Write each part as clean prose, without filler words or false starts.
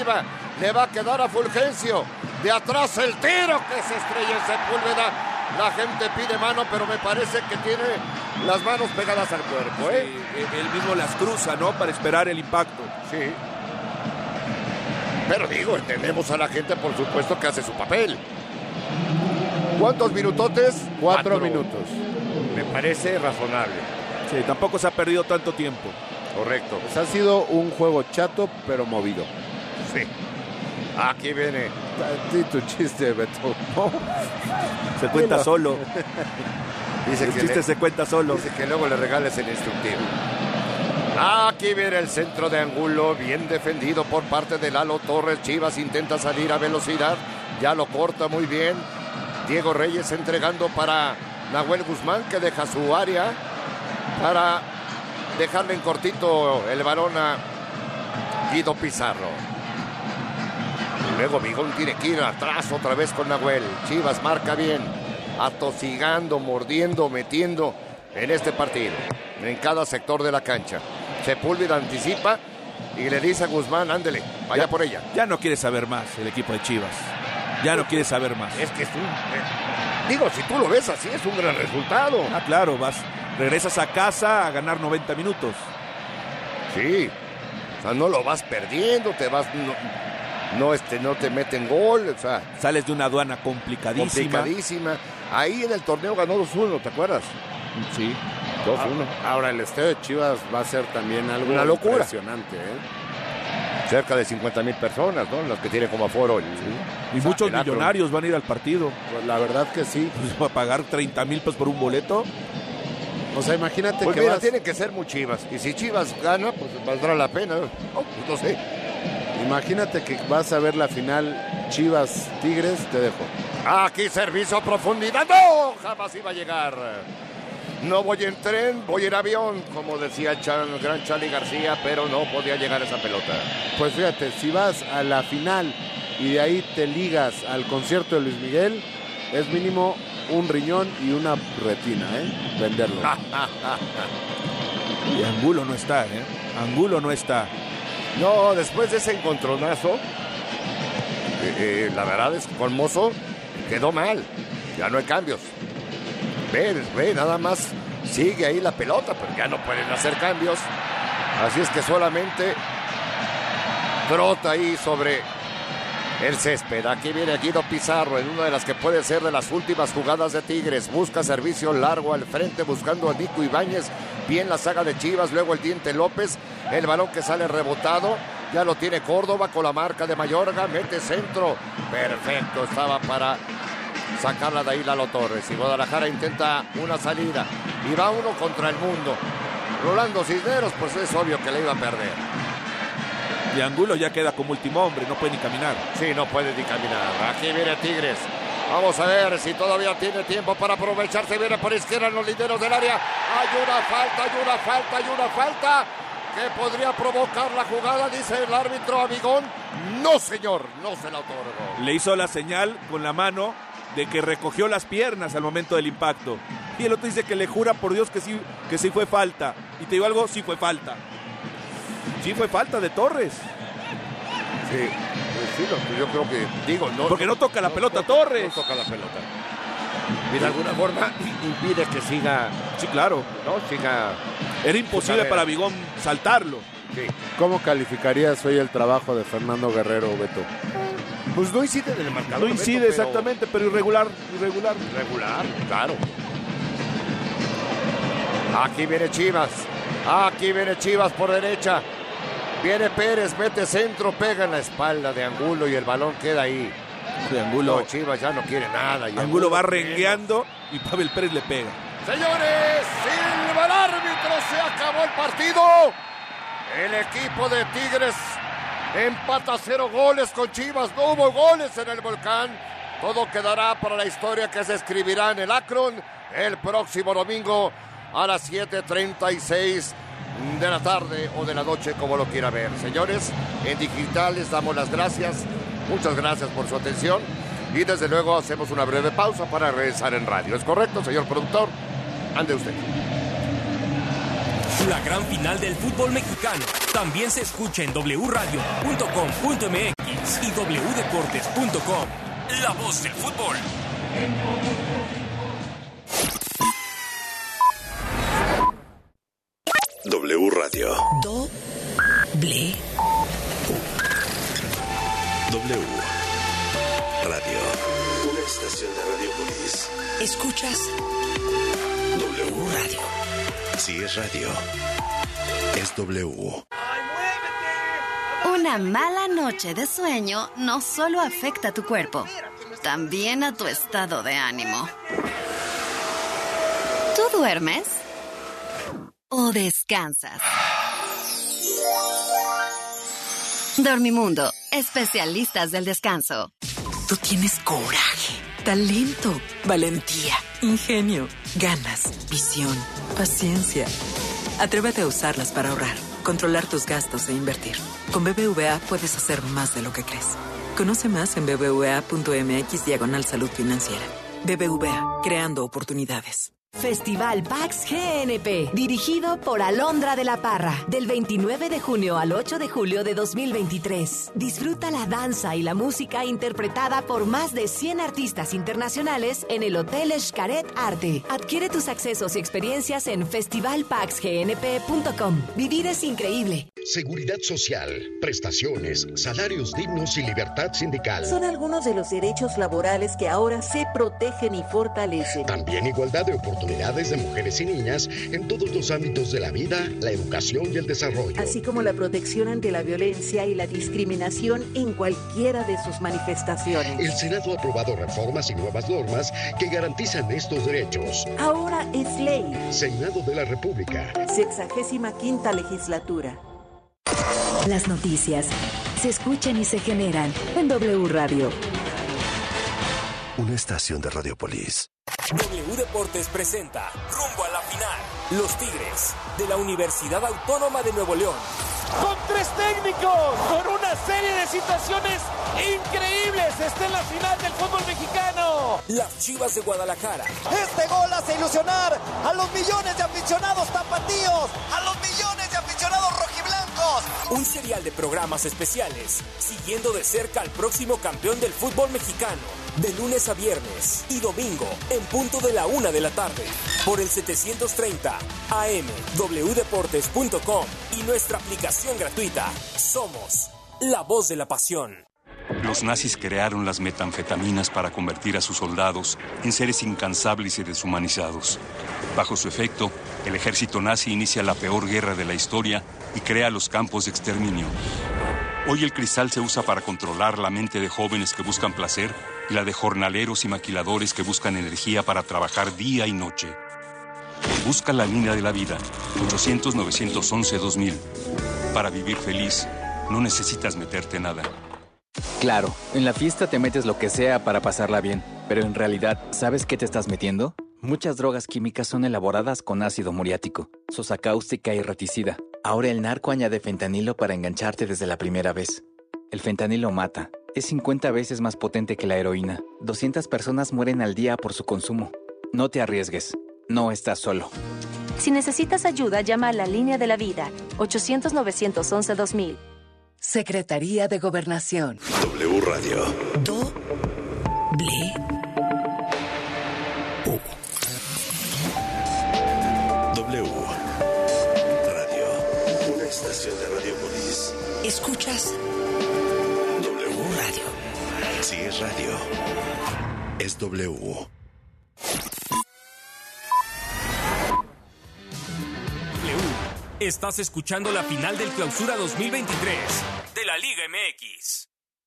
arriba, le va a quedar a Fulgencio, de atrás el tiro que se estrella en Sepúlveda, la gente pide mano, pero me parece que tiene las manos pegadas al cuerpo, ¿eh? Sí, él mismo las cruza, ¿no? Para esperar el impacto. Sí. Pero digo, entendemos a la gente, por supuesto, que hace su papel. ¿Cuántos minutotes? 4 minutos. Me parece razonable. Sí, tampoco se ha perdido tanto tiempo. Correcto. Pues ha sido un juego chato, pero movido. Sí. Aquí viene. Sí, tu chiste, Beto. Se cuenta solo. Dice El que chiste se cuenta solo. Dice que luego le regales el instructivo. Aquí viene el centro de Angulo, bien defendido por parte de Lalo Torres. Chivas intenta salir a velocidad, ya lo corta muy bien. Diego Reyes entregando para Nahuel Guzmán, que deja su área para dejarle en cortito el balón a Guido Pizarro. Luego Bigón tiene que ir atrás otra vez con Nahuel. Chivas marca bien, atosigando, mordiendo, metiendo en este partido, en cada sector de la cancha. Sepúlveda anticipa y le dice a Guzmán, ándele, vaya por ella. Ya no quiere saber más el equipo de Chivas. Ya no quiere saber más. Es que es digo, si tú lo ves así, es un gran resultado. Ah, claro, regresas a casa a ganar 90 minutos. Sí, o sea, no lo vas perdiendo, te vas, no te meten gol, o sea. Sales de una aduana complicadísima. Ahí en el torneo ganó 2-1, ¿te acuerdas? Sí. 2-1. Ahora el estadio de Chivas va a ser también algo una locura. impresionante, Cerca de 50,000 personas, ¿no? Las que tiene como aforo. Y muchos millonarios van a ir al partido. Pues la verdad que sí. Pues va a pagar 30,000 pesos por un boleto. O sea, imagínate pues que mira, tienen que ser muy Chivas. Y si Chivas gana, pues valdrá la pena. No sé. Imagínate que vas a ver la final Chivas-Tigres, te dejo. Aquí servicio a profundidad. ¡No! Jamás iba a llegar. No voy en tren, voy en avión, como decía el gran Charly García, pero no podía llegar esa pelota. Pues fíjate, si vas a la final y de ahí te ligas al concierto de Luis Miguel, es mínimo un riñón y una retina, venderlo. Y Angulo no está, Angulo no está. No, después de ese encontronazo, la verdad es que con Mozo quedó mal. Ya no hay cambios. Ve, nada más sigue ahí la pelota, pero ya no pueden hacer cambios. Así es que solamente trota ahí sobre el césped. Aquí viene Guido Pizarro en una de las que puede ser de las últimas jugadas de Tigres. Busca servicio largo al frente, buscando a Nico Ibáñez. Bien la saga de Chivas, luego el Diente López. El balón que sale rebotado. Ya lo tiene Córdoba con la marca de Mayorga. Mete centro. Perfecto, estaba para sacarla de ahí Lalo Torres. Y Guadalajara intenta una salida. Y va uno contra el mundo. Rolando Cisneros, pues es obvio que le iba a perder. Y Angulo ya queda como último hombre, no puede ni caminar. Sí, no puede ni caminar. Aquí viene Tigres. Vamos a ver si todavía tiene tiempo para aprovecharse. Viene por izquierda en los linderos del área. Hay una falta que podría provocar la jugada, dice el árbitro Amigón. No, señor, no se la otorgó. Le hizo la señal con la mano de que recogió las piernas al momento del impacto. Y el otro dice que le jura por Dios que sí fue falta. Y te digo algo, sí fue falta. Sí fue falta de Torres. Sí, pues sí, yo creo que, no. Porque no toca la pelota Torres. No toca la pelota. Y de alguna forma impide que siga. Sí, claro. No, siga. Era imposible para Bigón saltarlo. Sí. ¿Cómo calificarías hoy el trabajo de Fernando Guerrero, Beto? Pues no incide en el marcador. No incide, Beto, exactamente, pero irregular. Regular, claro. Aquí viene Chivas por derecha. Viene Pérez, mete centro, pega en la espalda de Angulo y el balón queda ahí. Sí, Angulo. No, Chivas ya no quiere nada. Y Angulo va rengueando y Pavel Pérez le pega. Señores, silba el árbitro, se acabó el partido. El equipo de Tigres empata 0 goles con Chivas. No hubo goles en el Volcán. Todo quedará para la historia que se escribirá en el Akron el próximo domingo a las 7:36 de la tarde o de la noche, como lo quiera ver. Señores, en digital les damos las gracias. Muchas gracias por su atención. Y desde luego hacemos una breve pausa para regresar en radio. ¿Es correcto, señor productor? Ande usted. La gran final del fútbol mexicano También se escucha en wradio.com.mx y wdeportes.com. La voz del fútbol. W Radio. Doble. W Radio. Una estación de Radiopolis. ¿Escuchas? W Radio. Si es radio, es W. Una mala noche de sueño no solo afecta a tu cuerpo, también a tu estado de ánimo. ¿Tú duermes o descansas? Dormimundo, especialistas del descanso. Tú tienes coraje, talento, valentía, ingenio, ganas, visión, paciencia. Atrévete a usarlas para ahorrar, controlar tus gastos e invertir. Con BBVA puedes hacer más de lo que crees. Conoce más en bbva.mx/salud financiera. BBVA, creando oportunidades. Festival Pax GNP, dirigido por Alondra de la Parra, del 29 de junio al 8 de julio de 2023. Disfruta la danza y la música interpretada por más de 100 artistas internacionales en el Hotel Xcaret Arte. Adquiere tus accesos y experiencias en festivalpaxgnp.com. Vivir es increíble. Seguridad social, prestaciones, salarios dignos y libertad sindical. Son algunos de los derechos laborales que ahora se protegen y fortalecen. También igualdad de oportunidades de mujeres y niñas en todos los ámbitos de la vida, la educación y el desarrollo. Así como la protección ante la violencia y la discriminación en cualquiera de sus manifestaciones. El Senado ha aprobado reformas y nuevas normas que garantizan estos derechos. Ahora es ley. Senado de la República. 65ª legislatura. Las noticias se escuchan y se generan en W Radio. Una estación de Radiopolis. W Deportes presenta Rumbo a la Final. Los Tigres de la Universidad Autónoma de Nuevo León. Con 3 técnicos, con una serie de situaciones increíbles, está en la final del fútbol mexicano. Las Chivas de Guadalajara. Este gol hace ilusionar a los millones de aficionados tapatíos, a los millones de aficionados rojiblancos. Un serial de programas especiales, siguiendo de cerca al próximo campeón del fútbol mexicano, de lunes a viernes y domingo, en punto de la 1 de la tarde, por el 730 AM, wdeportes.com y nuestra aplicación gratuita. Somos la voz de la pasión. Los nazis crearon las metanfetaminas para convertir a sus soldados en seres incansables y deshumanizados. Bajo su efecto, el ejército nazi inicia la peor guerra de la historia y crea los campos de exterminio. Hoy el cristal se usa para controlar la mente de jóvenes que buscan placer y la de jornaleros y maquiladores que buscan energía para trabajar día y noche. Busca la línea de la vida, 800-911-2000. Para vivir feliz, no necesitas meterte nada. Claro, en la fiesta te metes lo que sea para pasarla bien, pero en realidad, ¿sabes qué te estás metiendo? Muchas drogas químicas son elaboradas con ácido muriático, sosa cáustica y reticida. Ahora el narco añade fentanilo para engancharte desde la primera vez. El fentanilo mata. Es 50 veces más potente que la heroína. 200 personas mueren al día por su consumo. No te arriesgues. No estás solo. Si necesitas ayuda, llama a la línea de la vida, 800-911-2000. Secretaría de Gobernación. W Radio. Doble. W Radio. Una estación de Radiopolis. ¿Escuchas? W Radio. Si es radio, es W. Estás escuchando la final del Clausura 2023 de la Liga MX.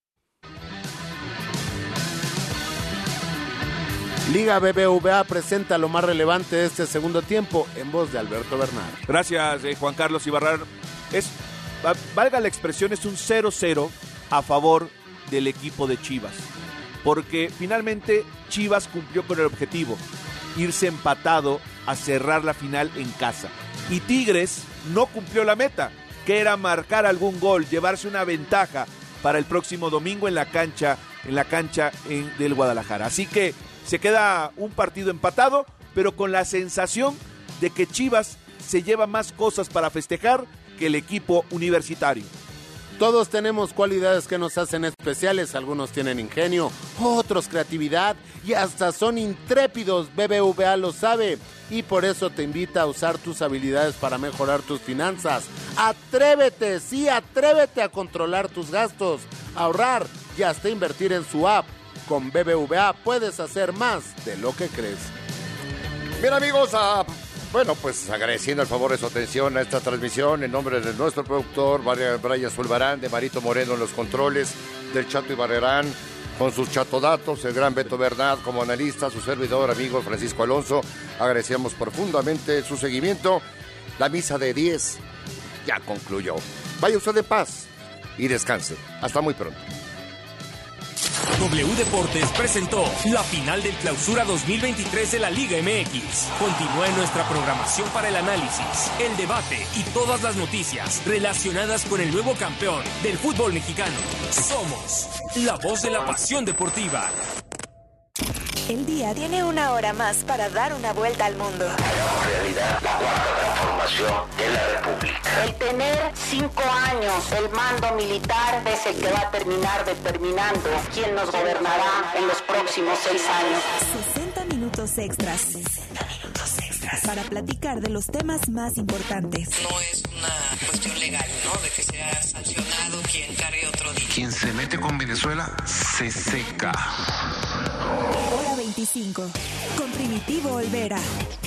Liga BBVA presenta lo más relevante de este segundo tiempo en voz de Alberto Bernal. Gracias, Juan Carlos Ibarrar. Valga la expresión, es un 0-0 a favor del equipo de Chivas. Porque finalmente Chivas cumplió con el objetivo, irse empatado a cerrar la final en casa. Y Tigres no cumplió la meta, que era marcar algún gol, llevarse una ventaja para el próximo domingo en la cancha del Guadalajara. Así que se queda un partido empatado, pero con la sensación de que Chivas se lleva más cosas para festejar que el equipo universitario. Todos tenemos cualidades que nos hacen especiales, algunos tienen ingenio, otros creatividad y hasta son intrépidos. BBVA lo sabe y por eso te invita a usar tus habilidades para mejorar tus finanzas. Atrévete, sí, atrévete a controlar tus gastos, ahorrar y hasta invertir en su app. Con BBVA puedes hacer más de lo que crees. Bien, amigos, pues agradeciendo el favor de su atención a esta transmisión en nombre de nuestro productor Brian Zulbarán, de Marito Moreno en los controles, del Chato Ibarrerán con sus chatodatos, el gran Beto Bernat como analista, su servidor amigo Francisco Alonso. Agradecemos profundamente su seguimiento. La misa de 10 ya concluyó. Vaya usted en paz y descanse. Hasta muy pronto. W Deportes presentó la final del Clausura 2023 de la Liga MX. Continúa en nuestra programación para el análisis, el debate y todas las noticias relacionadas con el nuevo campeón del fútbol mexicano. Somos la voz de la pasión deportiva. El día tiene una hora más para dar una vuelta al mundo. En realidad, la cuarta transformación de la República. El tener 5 años el mando militar es el que va a terminar determinando quién nos gobernará en los próximos 6 años. 60 minutos extras. Para platicar de los temas más importantes. No es una cuestión legal, ¿no? De que sea sancionado quien cargue otro día. Quien se mete con Venezuela se seca. Hora 25. Con Primitivo Olvera.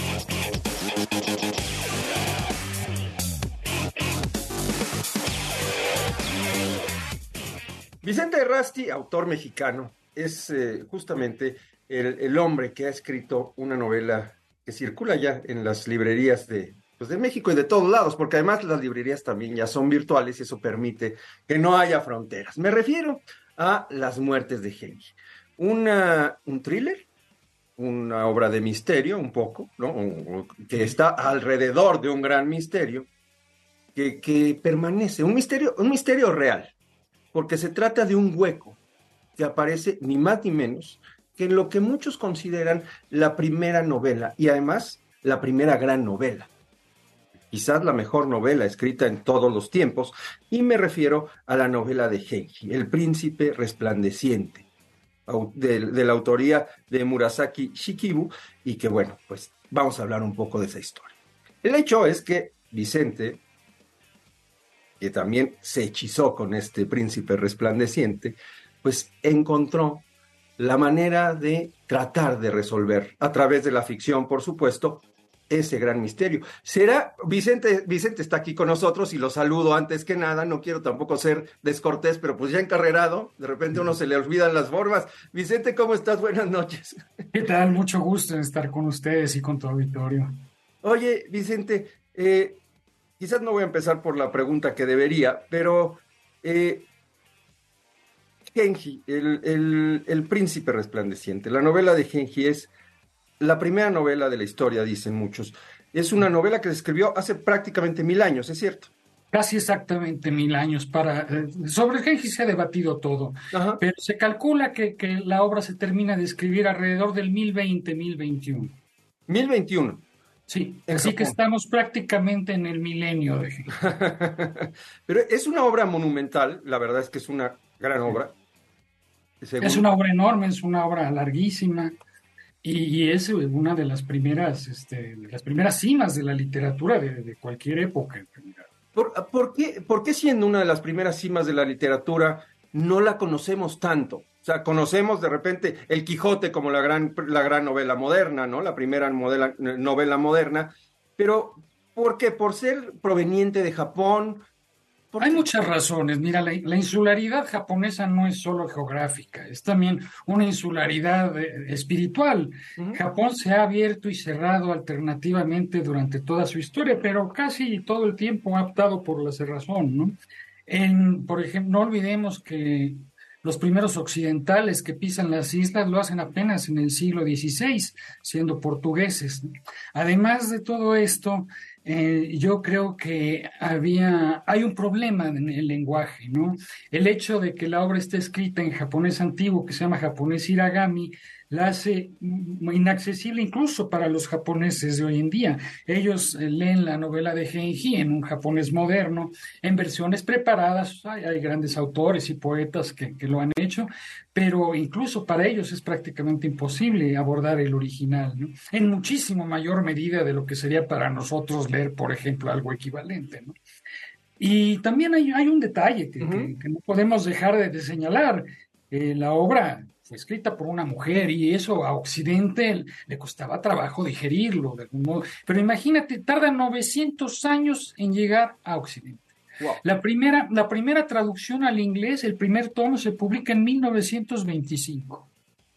Vicente Errázuriz, autor mexicano, es justamente el hombre que ha escrito una novela que circula ya en las librerías de México y de todos lados, porque además las librerías también ya son virtuales y eso permite que no haya fronteras. Me refiero a Las muertes de Genji. Un thriller, una obra de misterio un poco, ¿no? Que está alrededor de un gran misterio que permanece, un misterio real, porque se trata de un hueco que aparece ni más ni menos que en lo que muchos consideran la primera novela y además la primera gran novela. Quizás la mejor novela escrita en todos los tiempos, y me refiero a la novela de Genji, El príncipe resplandeciente, de la autoría de Murasaki Shikibu, y que bueno, pues vamos a hablar un poco de esa historia. El hecho es que Vicente, que también se hechizó con este príncipe resplandeciente, pues encontró la manera de tratar de resolver, a través de la ficción, por supuesto, ese gran misterio. Vicente está aquí con nosotros y lo saludo antes que nada, no quiero tampoco ser descortés, pero pues ya encarrerado, de repente a uno se le olvidan las formas. Vicente, ¿cómo estás? Buenas noches. ¿Qué tal? Mucho gusto en estar con ustedes y con tu auditorio. Oye, Vicente, quizás no voy a empezar por la pregunta que debería, pero Genji, el príncipe resplandeciente, la novela de Genji es la primera novela de la historia, dicen muchos. Es una novela que se escribió hace prácticamente 1000 años, ¿es cierto? Casi exactamente 1000 años. Sobre Genji se ha debatido todo, pero se calcula que la obra se termina de escribir alrededor del 1020, 1021. ¿1021? Sí, así que estamos prácticamente en el milenio de Genji. Pero es una obra monumental, la verdad es que es una gran obra. Es una obra enorme, es una obra larguísima. Y es una de las primeras cimas de la literatura de cualquier época. ¿Por qué siendo una de las primeras cimas de la literatura no la conocemos tanto? O sea, conocemos de repente El Quijote como la gran novela moderna, ¿no? La primera novela moderna, pero ¿por qué? ¿Por ser proveniente de Japón? Hay muchas razones. Mira, la insularidad japonesa no es solo geográfica, es también una insularidad espiritual. Japón se ha abierto y cerrado alternativamente durante toda su historia, pero casi todo el tiempo ha optado por la cerrazón, ¿no? Por ejemplo, no olvidemos que los primeros occidentales que pisan las islas lo hacen apenas en el siglo XVI, siendo portugueses. Además de todo esto, yo creo que hay un problema en el lenguaje, ¿no? El hecho de que la obra esté escrita en japonés antiguo, que se llama japonés hiragami, la hace inaccesible incluso para los japoneses de hoy en día. Ellos leen la novela de Genji en un japonés moderno, en versiones preparadas. Hay grandes autores y poetas que lo han hecho, pero incluso para ellos es prácticamente imposible abordar el original, ¿no? En muchísimo mayor medida de lo que sería para nosotros leer, por ejemplo, algo equivalente, ¿no? Y también hay un detalle que no podemos dejar de señalar. La obra fue escrita por una mujer y eso a Occidente le costaba trabajo digerirlo de algún modo. Pero imagínate, tarda 900 años en llegar a Occidente. Wow. La primera traducción al inglés, el primer tomo, se publica en 1925.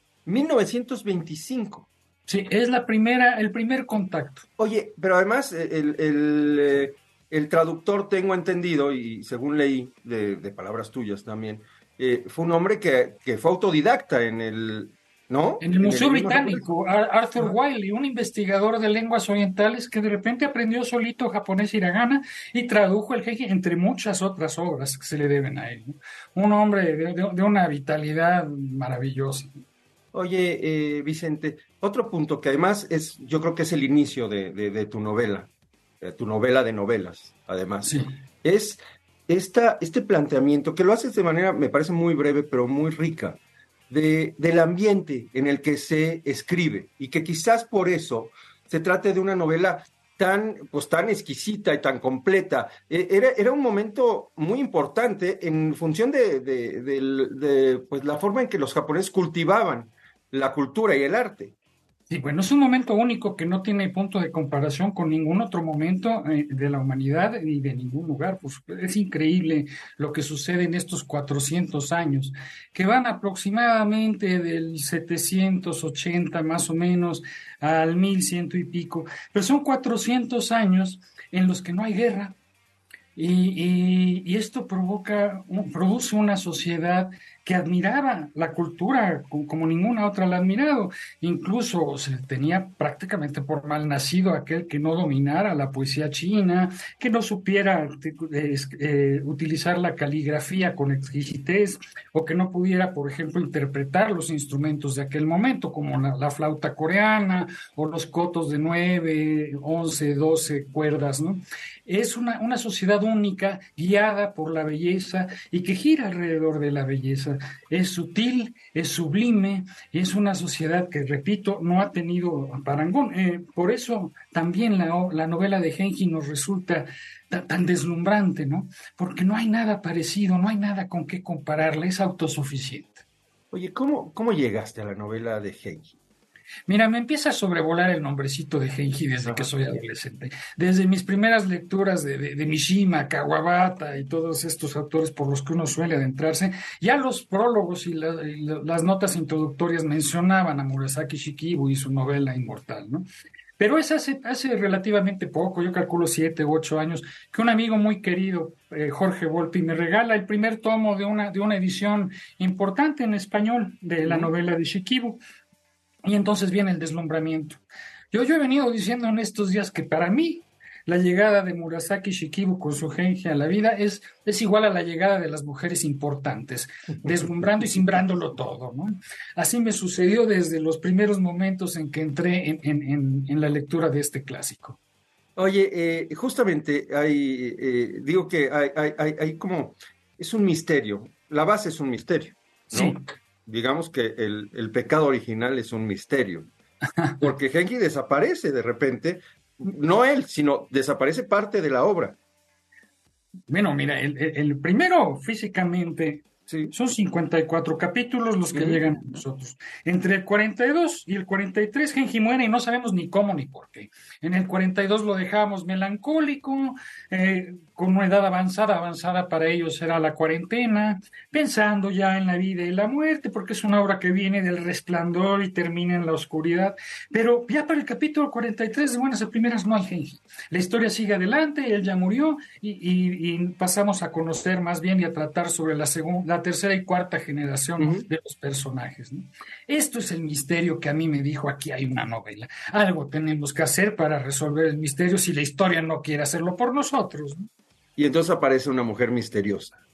1925. Sí, es el primer contacto. Oye, pero además el traductor, tengo entendido, y según leí de palabras tuyas también, fue un hombre que fue autodidacta en el Museo Británico, Arthur Wiley, un investigador de lenguas orientales que de repente aprendió solito japonés hiragana y tradujo el Genji, entre muchas otras obras que se le deben a él, ¿no? Un hombre de una vitalidad maravillosa. Oye, Vicente, otro punto que además yo creo que es el inicio de tu novela de novelas, además, sí. Es este planteamiento que lo haces de manera, me parece muy breve, pero muy rica, del ambiente en el que se escribe, y que quizás por eso se trate de una novela tan exquisita y tan completa. Era un momento muy importante en función de la forma en que los japoneses cultivaban la cultura y el arte. Sí, bueno, es un momento único que no tiene punto de comparación con ningún otro momento de la humanidad ni de ningún lugar. Pues es increíble lo que sucede en estos 400 años, que van aproximadamente del 780 más o menos al 1100 y pico, pero son 400 años en los que no hay guerra. Y esto produce una sociedad que admiraba la cultura como ninguna otra la ha admirado. Incluso se tenía prácticamente por mal nacido aquel que no dominara la poesía china, que no supiera utilizar la caligrafía con exquisitez, o que no pudiera, por ejemplo, interpretar los instrumentos de aquel momento, como la flauta coreana o los kotos de 9, 11, 12 cuerdas, ¿no? Es una sociedad única, guiada por la belleza y que gira alrededor de la belleza. Es sutil, es sublime, es una sociedad que, repito, no ha tenido parangón. Por eso también la novela de Genji nos resulta tan deslumbrante, ¿no? Porque no hay nada parecido, no hay nada con qué compararla, es autosuficiente. Oye, ¿cómo llegaste a la novela de Genji? Mira, me empieza a sobrevolar el nombrecito de Genji desde que soy adolescente. Desde mis primeras lecturas de Mishima, Kawabata y todos estos autores por los que uno suele adentrarse, ya los prólogos y las notas introductorias mencionaban a Murasaki Shikibu y su novela Inmortal, ¿no? Pero es hace relativamente poco, yo calculo 7 u 8 años, que un amigo muy querido, Jorge Volpi, me regala el primer tomo de una edición importante en español de la novela de Shikibu. Y entonces viene el deslumbramiento. Yo he venido diciendo en estos días que para mí la llegada de Murasaki Shikibu con su Genji a la vida es igual a la llegada de las mujeres importantes, deslumbrando y simbrándolo todo, ¿no? Así me sucedió desde los primeros momentos en que entré en la lectura de este clásico. Oye, justamente digo que hay como, es un misterio, la base es un misterio, ¿no? Sí. Digamos que el pecado original es un misterio, porque Genji desaparece de repente, no él, sino desaparece parte de la obra. Bueno, mira, el primero físicamente son 54 capítulos los que llegan a nosotros. Entre el 42 y el 43 Genji muere y no sabemos ni cómo ni por qué. En el 42 lo dejamos melancólico, con una edad avanzada para ellos era la cuarentena, pensando ya en la vida y la muerte, porque es una obra que viene del resplandor y termina en la oscuridad. Pero ya para el capítulo 43, de buenas a primeras, no hay Genji. La historia sigue adelante, él ya murió y pasamos a conocer más bien y a tratar sobre la tercera y cuarta generación de los personajes, ¿no? Esto es el misterio que a mí me dijo: aquí hay una novela. Algo tenemos que hacer para resolver el misterio si la historia no quiere hacerlo por nosotros, ¿no? Y entonces aparece una mujer misteriosa.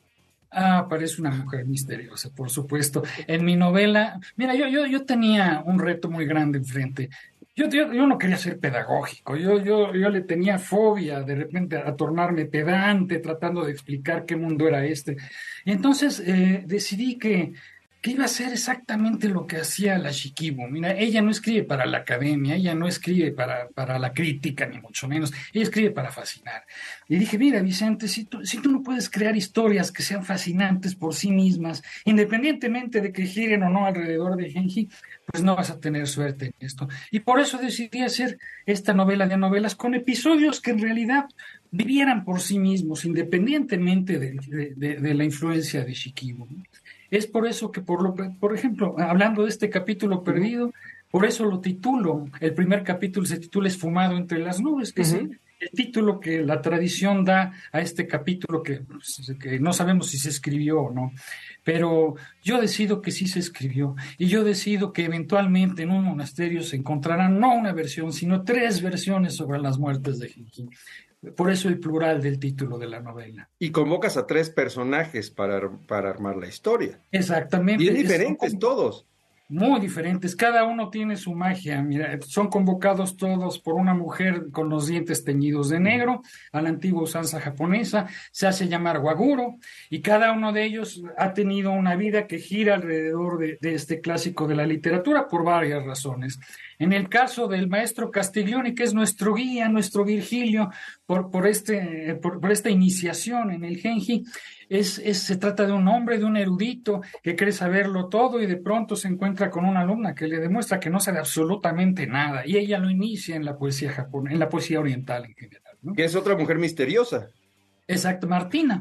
Parece una mujer misteriosa, por supuesto. En mi novela, mira, yo tenía un reto muy grande enfrente. Yo no quería ser pedagógico, yo le tenía fobia de repente a tornarme pedante, tratando de explicar qué mundo era este. Y entonces decidí que iba a hacer exactamente lo que hacía la Shikibu. Mira, ella no escribe para la academia, ella no escribe para la crítica, ni mucho menos, ella escribe para fascinar. Y dije, mira, Vicente, si tú no puedes crear historias que sean fascinantes por sí mismas, independientemente de que giren o no alrededor de Genji, pues no vas a tener suerte en esto. Y por eso decidí hacer esta novela de novelas con episodios que en realidad vivieran por sí mismos, independientemente de la influencia de Shikibu. Es por eso que, por ejemplo, hablando de este capítulo perdido, por eso lo titulo. El primer capítulo se titula Esfumado entre las nubes, que es el título que la tradición da a este capítulo que no sabemos si se escribió o no. Pero yo decido que sí se escribió, y yo decido que eventualmente en un monasterio se encontrarán no una versión, sino 3 versiones sobre las muertes de Genji. Por eso el plural del título de la novela. Y convocas a 3 personajes para armar la historia. Exactamente. Bien diferentes todos. Muy diferentes, cada uno tiene su magia. Mira, son convocados todos por una mujer con los dientes teñidos de negro, a la antigua usanza japonesa, se hace llamar Waguro, y cada uno de ellos ha tenido una vida que gira alrededor de este clásico de la literatura por varias razones. En el caso del maestro Castiglioni, que es nuestro guía, nuestro Virgilio, por esta iniciación en el Genji, se trata de un hombre, de un erudito que cree saberlo todo y de pronto se encuentra con una alumna que le demuestra que no sabe absolutamente nada, y ella lo inicia en la poesía japonesa, en la poesía oriental en general, ¿no? Que es otra mujer misteriosa. Exacto, Martina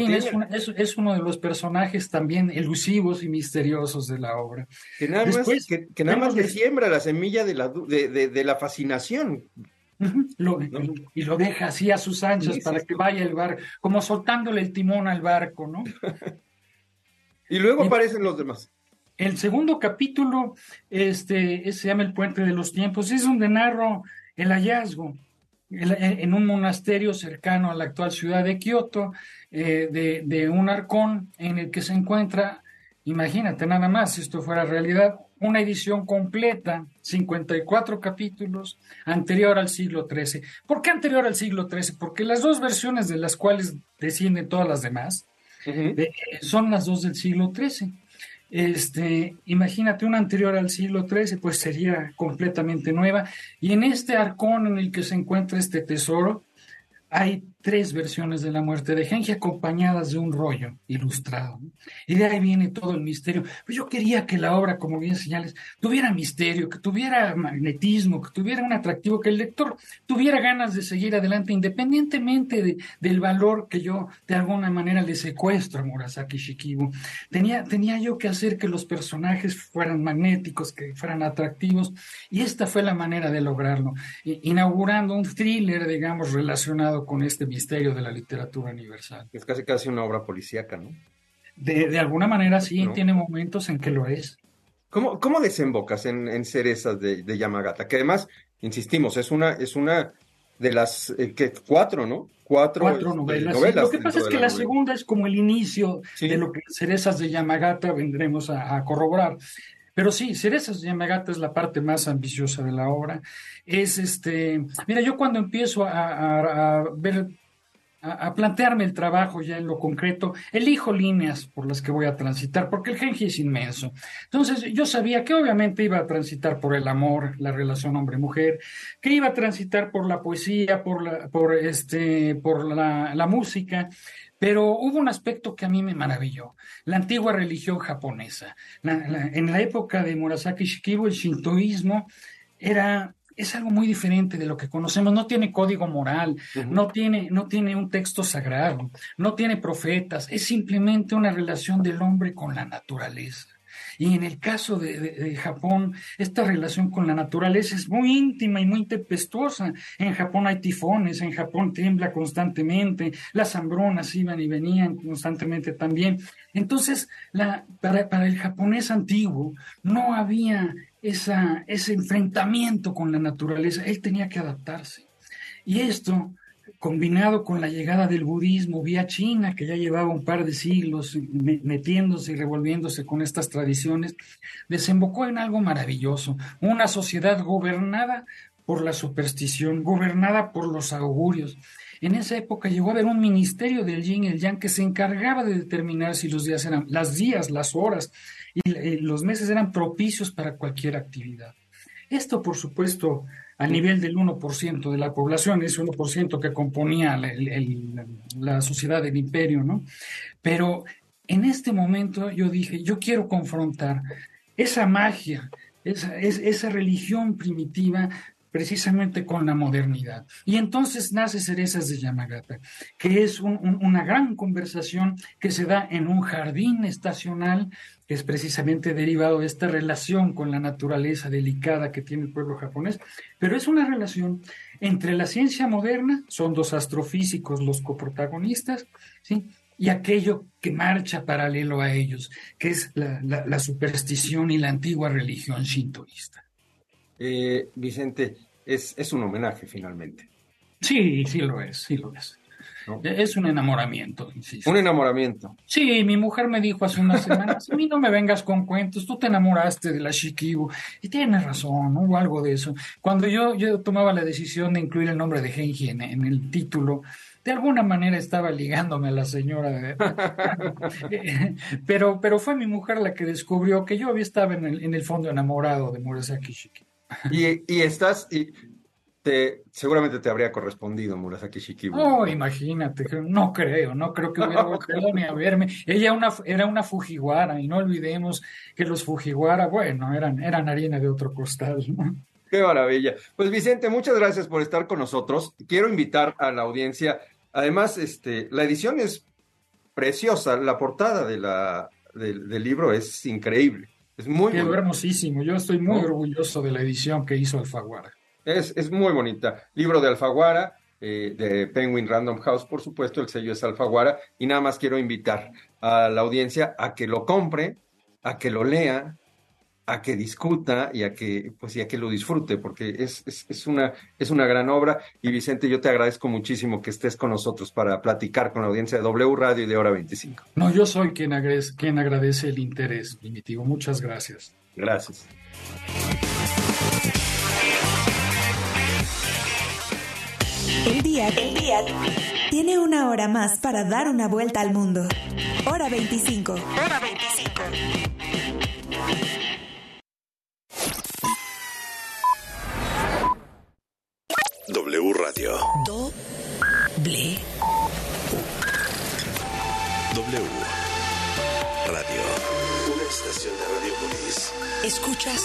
es uno de los personajes también elusivos y misteriosos de la obra. Que nada más le siembra la semilla de la fascinación. Y lo deja así a sus anchas para que vaya el barco, como soltándole el timón al barco, ¿no? Y luego aparecen los demás. El segundo capítulo se llama El Puente de los Tiempos, es donde narro el hallazgo en un monasterio cercano a la actual ciudad de Kioto, de un arcón en el que se encuentra, imagínate nada más, si esto fuera realidad, una edición completa, 54 capítulos, anterior al siglo XIII. ¿Por qué anterior al siglo XIII? Porque las 2 versiones de las cuales descienden todas las demás son las 2 del siglo XIII. Imagínate una anterior al siglo XIII, pues sería completamente nueva. Y en este arcón en el que se encuentra este tesoro, hay 3 versiones de la muerte de Genji acompañadas de un rollo ilustrado, ¿no? Y de ahí viene todo el misterio. Pero yo quería que la obra, como bien señales, tuviera misterio, que tuviera magnetismo, que tuviera un atractivo, que el lector tuviera ganas de seguir adelante, independientemente del valor que yo de alguna manera le secuestro a Murasaki Shikibu. Tenía yo que hacer que los personajes fueran magnéticos, que fueran atractivos, y esta fue la manera de lograrlo, inaugurando un thriller, digamos, relacionado con este misterio de la literatura universal. Es casi una obra policíaca, ¿no? De alguna manera sí, ¿no? Tiene momentos en que lo es. ¿Cómo desembocas en Cerezas de Yamagata? Que además, insistimos, es una de las 4, ¿no? 4 novelas. Sí. Lo que pasa es que la segunda es como el inicio de lo que Cerezas de Yamagata vendremos a corroborar. Pero sí, Cerezas de Yamagata es la parte más ambiciosa de la obra. Mira, yo cuando empiezo a plantearme el trabajo ya en lo concreto, elijo líneas por las que voy a transitar, porque el Genji es inmenso. Entonces, yo sabía que obviamente iba a transitar por el amor, la relación hombre-mujer, que iba a transitar por la poesía, por la música. Pero hubo un aspecto que a mí me maravilló, la antigua religión japonesa. En la época de Murasaki Shikibu, el shintoísmo es algo muy diferente de lo que conocemos. No tiene código moral, no tiene un texto sagrado, no tiene profetas, es simplemente una relación del hombre con la naturaleza. Y en el caso de Japón, esta relación con la naturaleza es muy íntima y muy tempestuosa. En Japón hay tifones, en Japón tiembla constantemente, las hambrunas iban y venían constantemente también. Entonces, para el japonés antiguo no había ese enfrentamiento con la naturaleza, él tenía que adaptarse. Y esto combinado con la llegada del budismo vía China, que ya llevaba un par de siglos metiéndose y revolviéndose con estas tradiciones, desembocó en algo maravilloso, una sociedad gobernada por la superstición, gobernada por los augurios. En esa época llegó a haber un ministerio del yin y el yang que se encargaba de determinar si los días eran, las horas y los meses eran propicios para cualquier actividad. Esto, por supuesto, a nivel del 1% de la población, ese 1% que componía la sociedad del imperio, ¿no? Pero en este momento yo dije, yo quiero confrontar esa magia, esa religión primitiva, precisamente con la modernidad. Y entonces nace Cerezas de Yamagata, que es una gran conversación que se da en un jardín estacional, que es precisamente derivado de esta relación con la naturaleza delicada que tiene el pueblo japonés, pero es una relación entre la ciencia moderna, son dos astrofísicos los coprotagonistas, ¿sí?, y aquello que marcha paralelo a ellos, que es la superstición y la antigua religión shintoísta. Vicente, es un homenaje finalmente. Sí lo es. ¿No? Es un enamoramiento, insisto. Un enamoramiento. Sí, mi mujer me dijo hace unas semanas, a mí no me vengas con cuentos, tú te enamoraste de la Shikibu. Y tienes razón, ¿no? Hubo algo de eso. Cuando yo tomaba la decisión de incluir el nombre de Genji en el título, de alguna manera estaba ligándome a la señora. pero fue mi mujer la que descubrió que yo estaba en el fondo enamorado de Murasaki Shikibu. Seguramente te habría correspondido Murasaki Shikibu. Oh, imagínate, no creo que hubiera volteado ni a verme. Ella era una Fujiwara, y no olvidemos que los Fujiwara, bueno, eran harina de otro costal, ¿no? Qué maravilla. Pues Vicente, muchas gracias por estar con nosotros. Quiero invitar a la audiencia, además, la edición es preciosa, la portada del libro es increíble. Es muy Quedó hermosísimo. Yo estoy muy orgulloso de la edición que hizo Alfaguara. Es muy bonita. Libro de Alfaguara, de Penguin Random House, por supuesto, el sello es Alfaguara. Y nada más quiero invitar a la audiencia a que lo compre, a que lo lea, a que discuta y a que lo disfrute, porque es una gran obra. Y Vicente, yo te agradezco muchísimo que estés con nosotros para platicar con la audiencia de W Radio y de Hora 25. No, yo soy quien agradece el interés, Primitivo. Muchas gracias. Gracias. El día tiene una hora más para dar una vuelta al mundo. Hora 25. Hora 25. W Radio. W Radio. Una estación de Radiopolis. ¿Escuchas?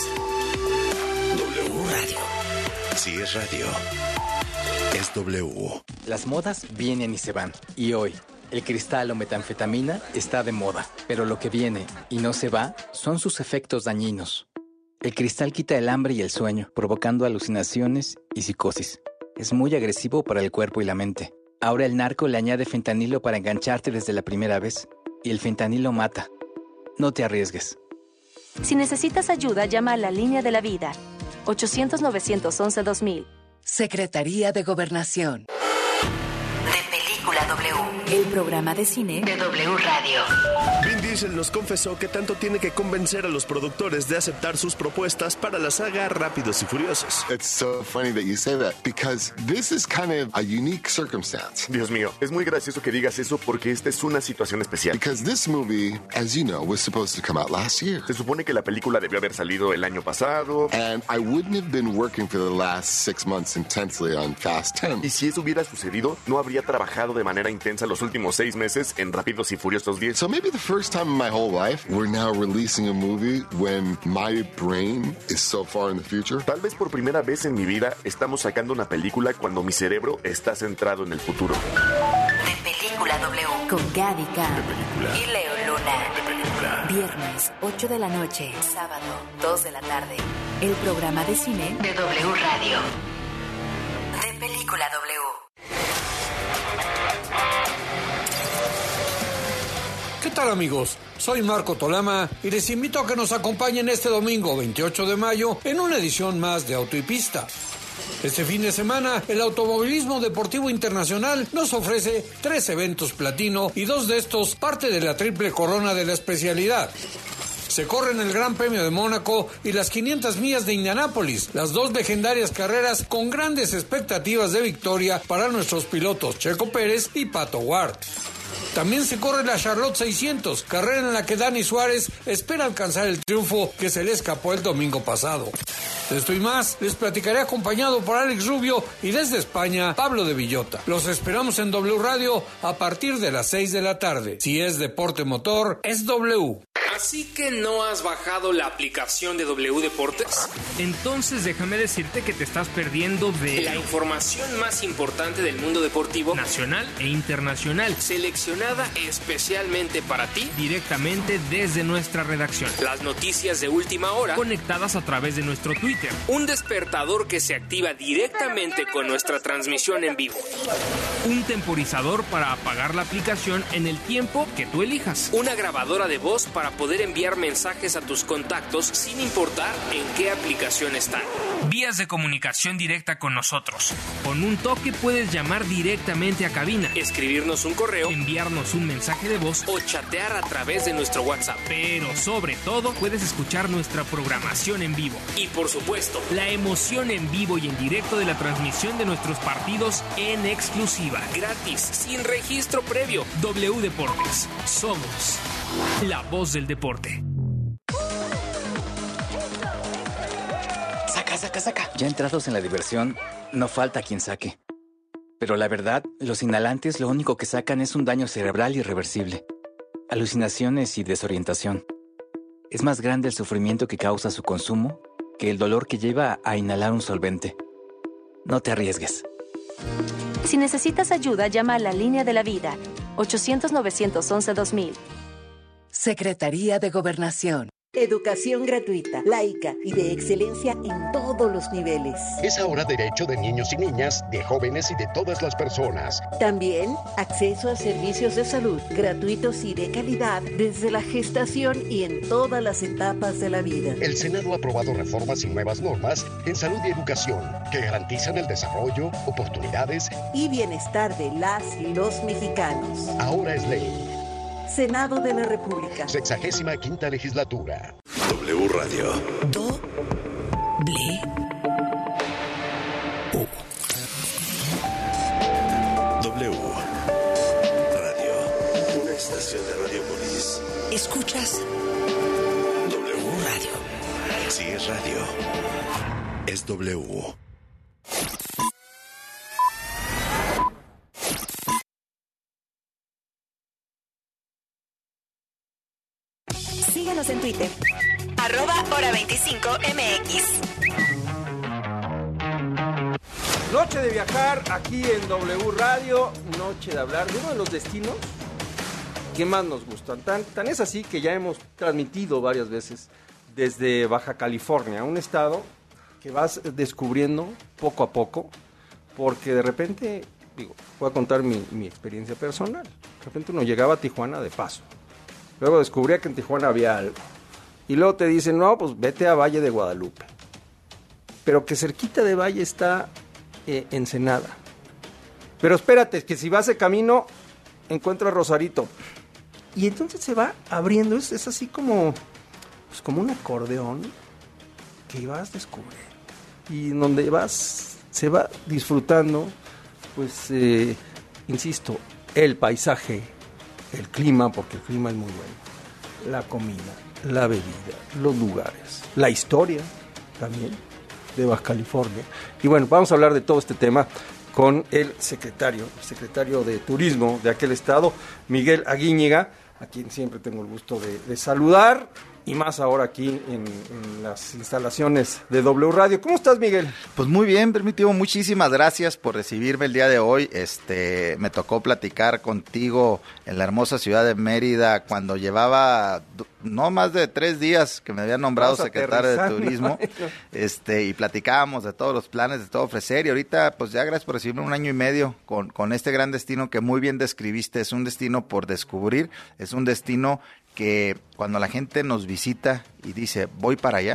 W Radio. Si es radio, es W. Las modas vienen y se van. Y hoy, el cristal o metanfetamina está de moda. Pero lo que viene y no se va son sus efectos dañinos. El cristal quita el hambre y el sueño, provocando alucinaciones y psicosis. Es muy agresivo para el cuerpo y la mente. Ahora el narco le añade fentanilo para engancharte desde la primera vez. Y el fentanilo mata. No te arriesgues. Si necesitas ayuda, llama a la Línea de la Vida. 800-911-2000. Secretaría de Gobernación. De Película W. El programa de cine de W Radio. Vin Diesel nos confesó que tanto tiene que convencer a los productores de aceptar sus propuestas para la saga Rápidos y Furiosos. It's so funny that you say that because this is kind of a unique circumstance. Dios mío, es muy gracioso que digas eso porque esta es una situación especial. Because this movie, as you know, was supposed to come out last year. Se supone que la película debió haber salido el año pasado. And I wouldn't have been working for the last 6 months intensely on Fast 10. Y si eso hubiera sucedido, no habría trabajado de manera intensa los últimos 6 meses en Rápidos y Furiosos 10. So maybe the first time in my whole life, we're now releasing a movie when my brain is so far in the future. Tal vez por primera vez en mi vida estamos sacando una película cuando mi cerebro está centrado en el futuro. De Película W. Con Gaby Khan y Leo Luna. De Película. Viernes, 8 de la noche. Sábado, 2 de la tarde. El programa de cine de W Radio. De Película W. ¿Qué tal, amigos? Soy Marco Tolama y les invito a que nos acompañen este domingo 28 de mayo en una edición más de Auto y Pista. Este fin de semana, el Automovilismo Deportivo Internacional nos ofrece 3 eventos platino y 2 de estos parte de la triple corona de la especialidad. Se corren el Gran Premio de Mónaco y las 500 millas de Indianápolis, las 2 legendarias carreras con grandes expectativas de victoria para nuestros pilotos Checo Pérez y Pato Ward. También se corre la Charlotte 600, carrera en la que Dani Suárez espera alcanzar el triunfo que se le escapó el domingo pasado. De esto y más, les platicaré acompañado por Alex Rubio y desde España, Pablo de Villota. Los esperamos en W Radio a partir de las 6 de la tarde. Si es deporte motor, es W. ¿Así que no has bajado la aplicación de W Deportes? Entonces déjame decirte que te estás perdiendo de la información más importante del mundo deportivo nacional e internacional, seleccionada especialmente para ti, directamente desde nuestra redacción. Las noticias de última hora, conectadas a través de nuestro Twitter. Un despertador que se activa directamente con nuestra transmisión en vivo. Un temporizador para apagar la aplicación en el tiempo que tú elijas. Una grabadora de voz para poder enviar mensajes a tus contactos sin importar en qué aplicación están. Vías de comunicación directa con nosotros. Con un toque puedes llamar directamente a cabina, escribirnos un correo, enviarnos un mensaje de voz o chatear a través de nuestro WhatsApp. Pero sobre todo puedes escuchar nuestra programación en vivo. Y por supuesto, la emoción en vivo y en directo de la transmisión de nuestros partidos en exclusiva. Gratis, sin registro previo. W Deportes. Somos la voz del deporte. Saca. Ya entrados en la diversión, no falta quien saque. Pero la verdad, los inhalantes lo único que sacan es un daño cerebral irreversible. Alucinaciones y desorientación. Es más grande el sufrimiento que causa su consumo que el dolor que lleva a inhalar un solvente. No te arriesgues. Si necesitas ayuda, llama a la Línea de la Vida, 800-911-2000. Secretaría de Gobernación. Educación gratuita, laica y de excelencia en todos los niveles. Es ahora derecho de niños y niñas, de jóvenes y de todas las personas. También acceso a servicios de salud gratuitos y de calidad desde la gestación y en todas las etapas de la vida. El Senado ha aprobado reformas y nuevas normas en salud y educación que garantizan el desarrollo, oportunidades y bienestar de las y los mexicanos. Ahora es ley. Senado de la República. 65ª legislatura. W Radio. W Radio. Una estación de Radiopolis. ¿Escuchas? W Radio. Si es radio, es W. Síguenos en Twitter. @hora25mx. Noche de viajar aquí en W Radio, noche de hablar de uno de los destinos que más nos gustan. Tan es así que ya hemos transmitido varias veces desde Baja California, un estado que vas descubriendo poco a poco, porque de repente, voy a contar mi experiencia personal. De repente uno llegaba a Tijuana de paso. Luego descubría que en Tijuana había algo. Y luego te dicen, no, pues vete a Valle de Guadalupe. Pero que cerquita de Valle está Ensenada. Pero espérate, que si vas de camino, encuentras Rosarito. Y entonces se va abriendo, es así como un acordeón que vas descubriendo. Y donde vas, se va disfrutando, pues, insisto, el paisaje, el clima, porque el clima es muy bueno, la comida, la bebida, los lugares, la historia también de Baja California. Y bueno, vamos a hablar de todo este tema con el secretario de Turismo de aquel estado, Miguel Aguíñiga, a quien siempre tengo el gusto de saludar, y más ahora aquí en las instalaciones de W Radio. ¿Cómo estás, Miguel? Pues muy bien, Primitivo, muchísimas gracias por recibirme el día de hoy. Me tocó platicar contigo en la hermosa ciudad de Mérida cuando llevaba no más de 3 días que me había nombrado secretario de Turismo, y platicábamos de todos los planes, de todo ofrecer, y ahorita pues ya gracias por recibirme 1 año y medio con este gran destino que muy bien describiste. Es un destino por descubrir, es un destino que cuando la gente nos visita y dice voy para allá,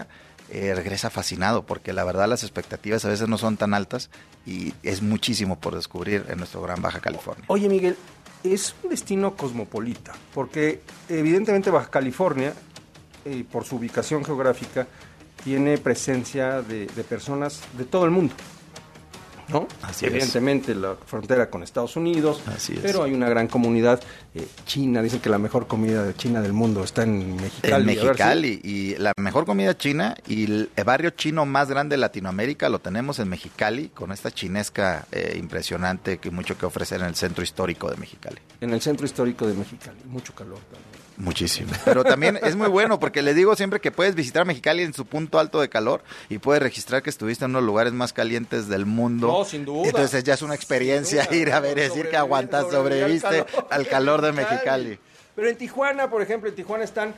regresa fascinado, porque la verdad las expectativas a veces no son tan altas y es muchísimo por descubrir en nuestro gran Baja California. Oye, Miguel, es un destino cosmopolita, porque evidentemente Baja California, por su ubicación geográfica, tiene presencia de personas de todo el mundo, ¿no? Así evidentemente es. La frontera con Estados Unidos, Así es. pero hay una gran comunidad china. Dicen que la mejor comida de China del mundo está en Mexicali. En Mexicali, y la mejor comida china y el barrio chino más grande de Latinoamérica lo tenemos en Mexicali, con esta chinesca impresionante que mucho que ofrecer en el centro histórico de Mexicali. En el centro histórico de Mexicali, mucho calor también. Muchísimo. Pero también es muy bueno porque les digo siempre que puedes visitar Mexicali en su punto alto de calor y puedes registrar que estuviste en uno de los lugares más calientes del mundo. No, sin duda. Entonces ya es una experiencia ir a ver y decir que aguantas, sobreviviste al calor de Mexicali. Pero en Tijuana, por ejemplo, en Tijuana están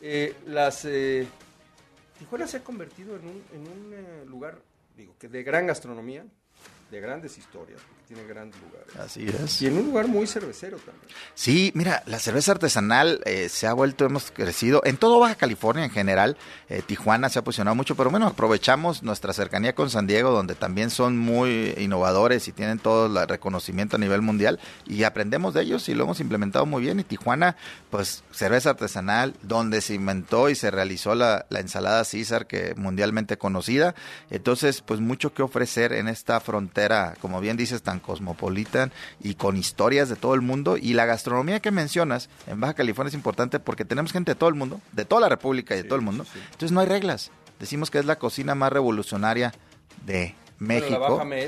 Tijuana se ha convertido en un lugar, digo, que de gran gastronomía, de grandes historias, porque tiene grandes lugares. Así es. Y en un lugar muy cervecero también. Sí, mira, la cerveza artesanal se ha vuelto, hemos crecido, en todo Baja California en general, Tijuana se ha posicionado mucho, pero bueno, aprovechamos nuestra cercanía con San Diego, donde también son muy innovadores y tienen todo el reconocimiento a nivel mundial, y aprendemos de ellos y lo hemos implementado muy bien, y Tijuana, pues, cerveza artesanal, donde se inventó y se realizó la ensalada César, que mundialmente conocida, entonces, pues, mucho que ofrecer en esta frontera, como bien dices, tan cosmopolita y con historias de todo el mundo. Y la gastronomía que mencionas en Baja California es importante porque tenemos gente de todo el mundo, de toda la República y de todo el mundo. Sí. Entonces no hay reglas. Decimos que es la cocina más revolucionaria de México. Bueno, la Baja Med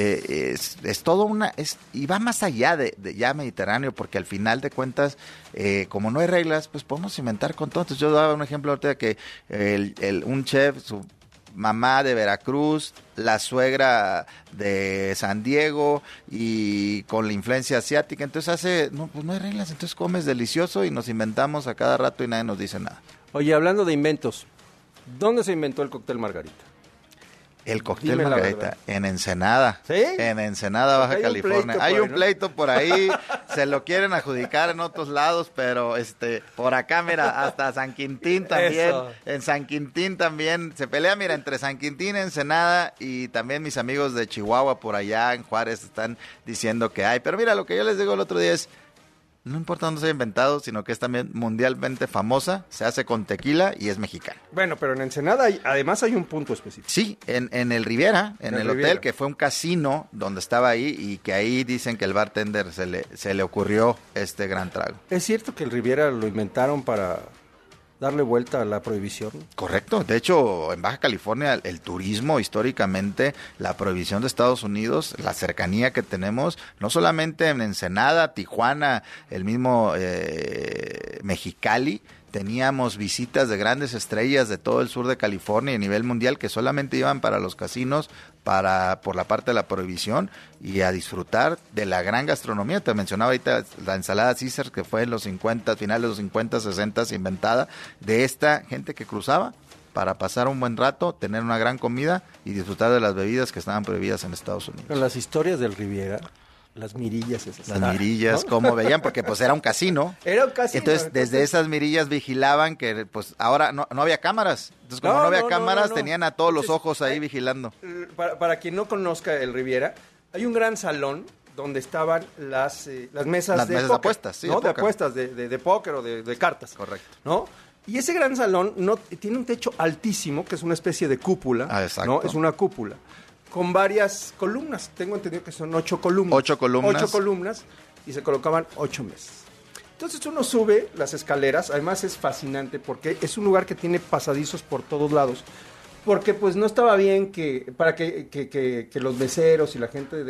es todo y va más allá de ya Mediterráneo, porque al final de cuentas, como no hay reglas, pues podemos inventar con todo. Entonces yo daba un ejemplo ahorita de que un chef, su mamá de Veracruz, la suegra de San Diego y con la influencia asiática, entonces pues no hay reglas, entonces comes delicioso y nos inventamos a cada rato y nadie nos dice nada. Oye, hablando de inventos, ¿dónde se inventó el cóctel Margarita? El cóctel Margarita, en Ensenada. ¿Sí? En Ensenada, Baja California. Hay un pleito por ahí, se lo quieren adjudicar en otros lados, pero por acá, mira, hasta San Quintín también. Eso. En San Quintín también se pelea, mira, entre San Quintín, Ensenada, y también mis amigos de Chihuahua por allá en Juárez están diciendo que hay. Pero mira, lo que yo les digo el otro día es, no importa dónde se haya inventado, sino que es también mundialmente famosa, se hace con tequila y es mexicana. Bueno, pero en Ensenada además hay un punto específico. Sí, en el Riviera, en el hotel, que fue un casino donde estaba ahí y que ahí dicen que el bartender se le ocurrió este gran trago. ¿Es cierto que el Riviera lo inventaron para darle vuelta a la prohibición? Correcto. De hecho, en Baja California, el turismo, históricamente, la prohibición de Estados Unidos, la cercanía que tenemos, no solamente en Ensenada, Tijuana, el mismo Mexicali, teníamos visitas de grandes estrellas de todo el sur de California y a nivel mundial que solamente iban para los casinos, por la parte de la prohibición y a disfrutar de la gran gastronomía. Te mencionaba ahorita la ensalada César, que fue en los 50, finales de los 50, 60 inventada, de esta gente que cruzaba para pasar un buen rato, tener una gran comida y disfrutar de las bebidas que estaban prohibidas en Estados Unidos. Pero las historias del Riviera, las mirillas esas. Las mirillas, ¿no? Como veían, porque pues era un casino. Era un casino. Entonces, desde esas mirillas vigilaban que pues ahora no había cámaras. Entonces, como no había cámaras, tenían a todos los ojos ahí vigilando. Para quien no conozca el Riviera, hay un gran salón donde estaban las mesas de póker, apuestas, sí, ¿no? De apuestas, de póker o de cartas. Correcto. ¿No? Y ese gran salón tiene un techo altísimo, que es una especie de cúpula. Exacto. ¿No? Es una cúpula. Con varias columnas. Tengo entendido que son 8 columnas. 8 columnas. 8 columnas y se colocaban 8 mesas. Entonces uno sube las escaleras. Además es fascinante porque es un lugar que tiene pasadizos por todos lados. Porque pues no estaba bien para que los meseros y la gente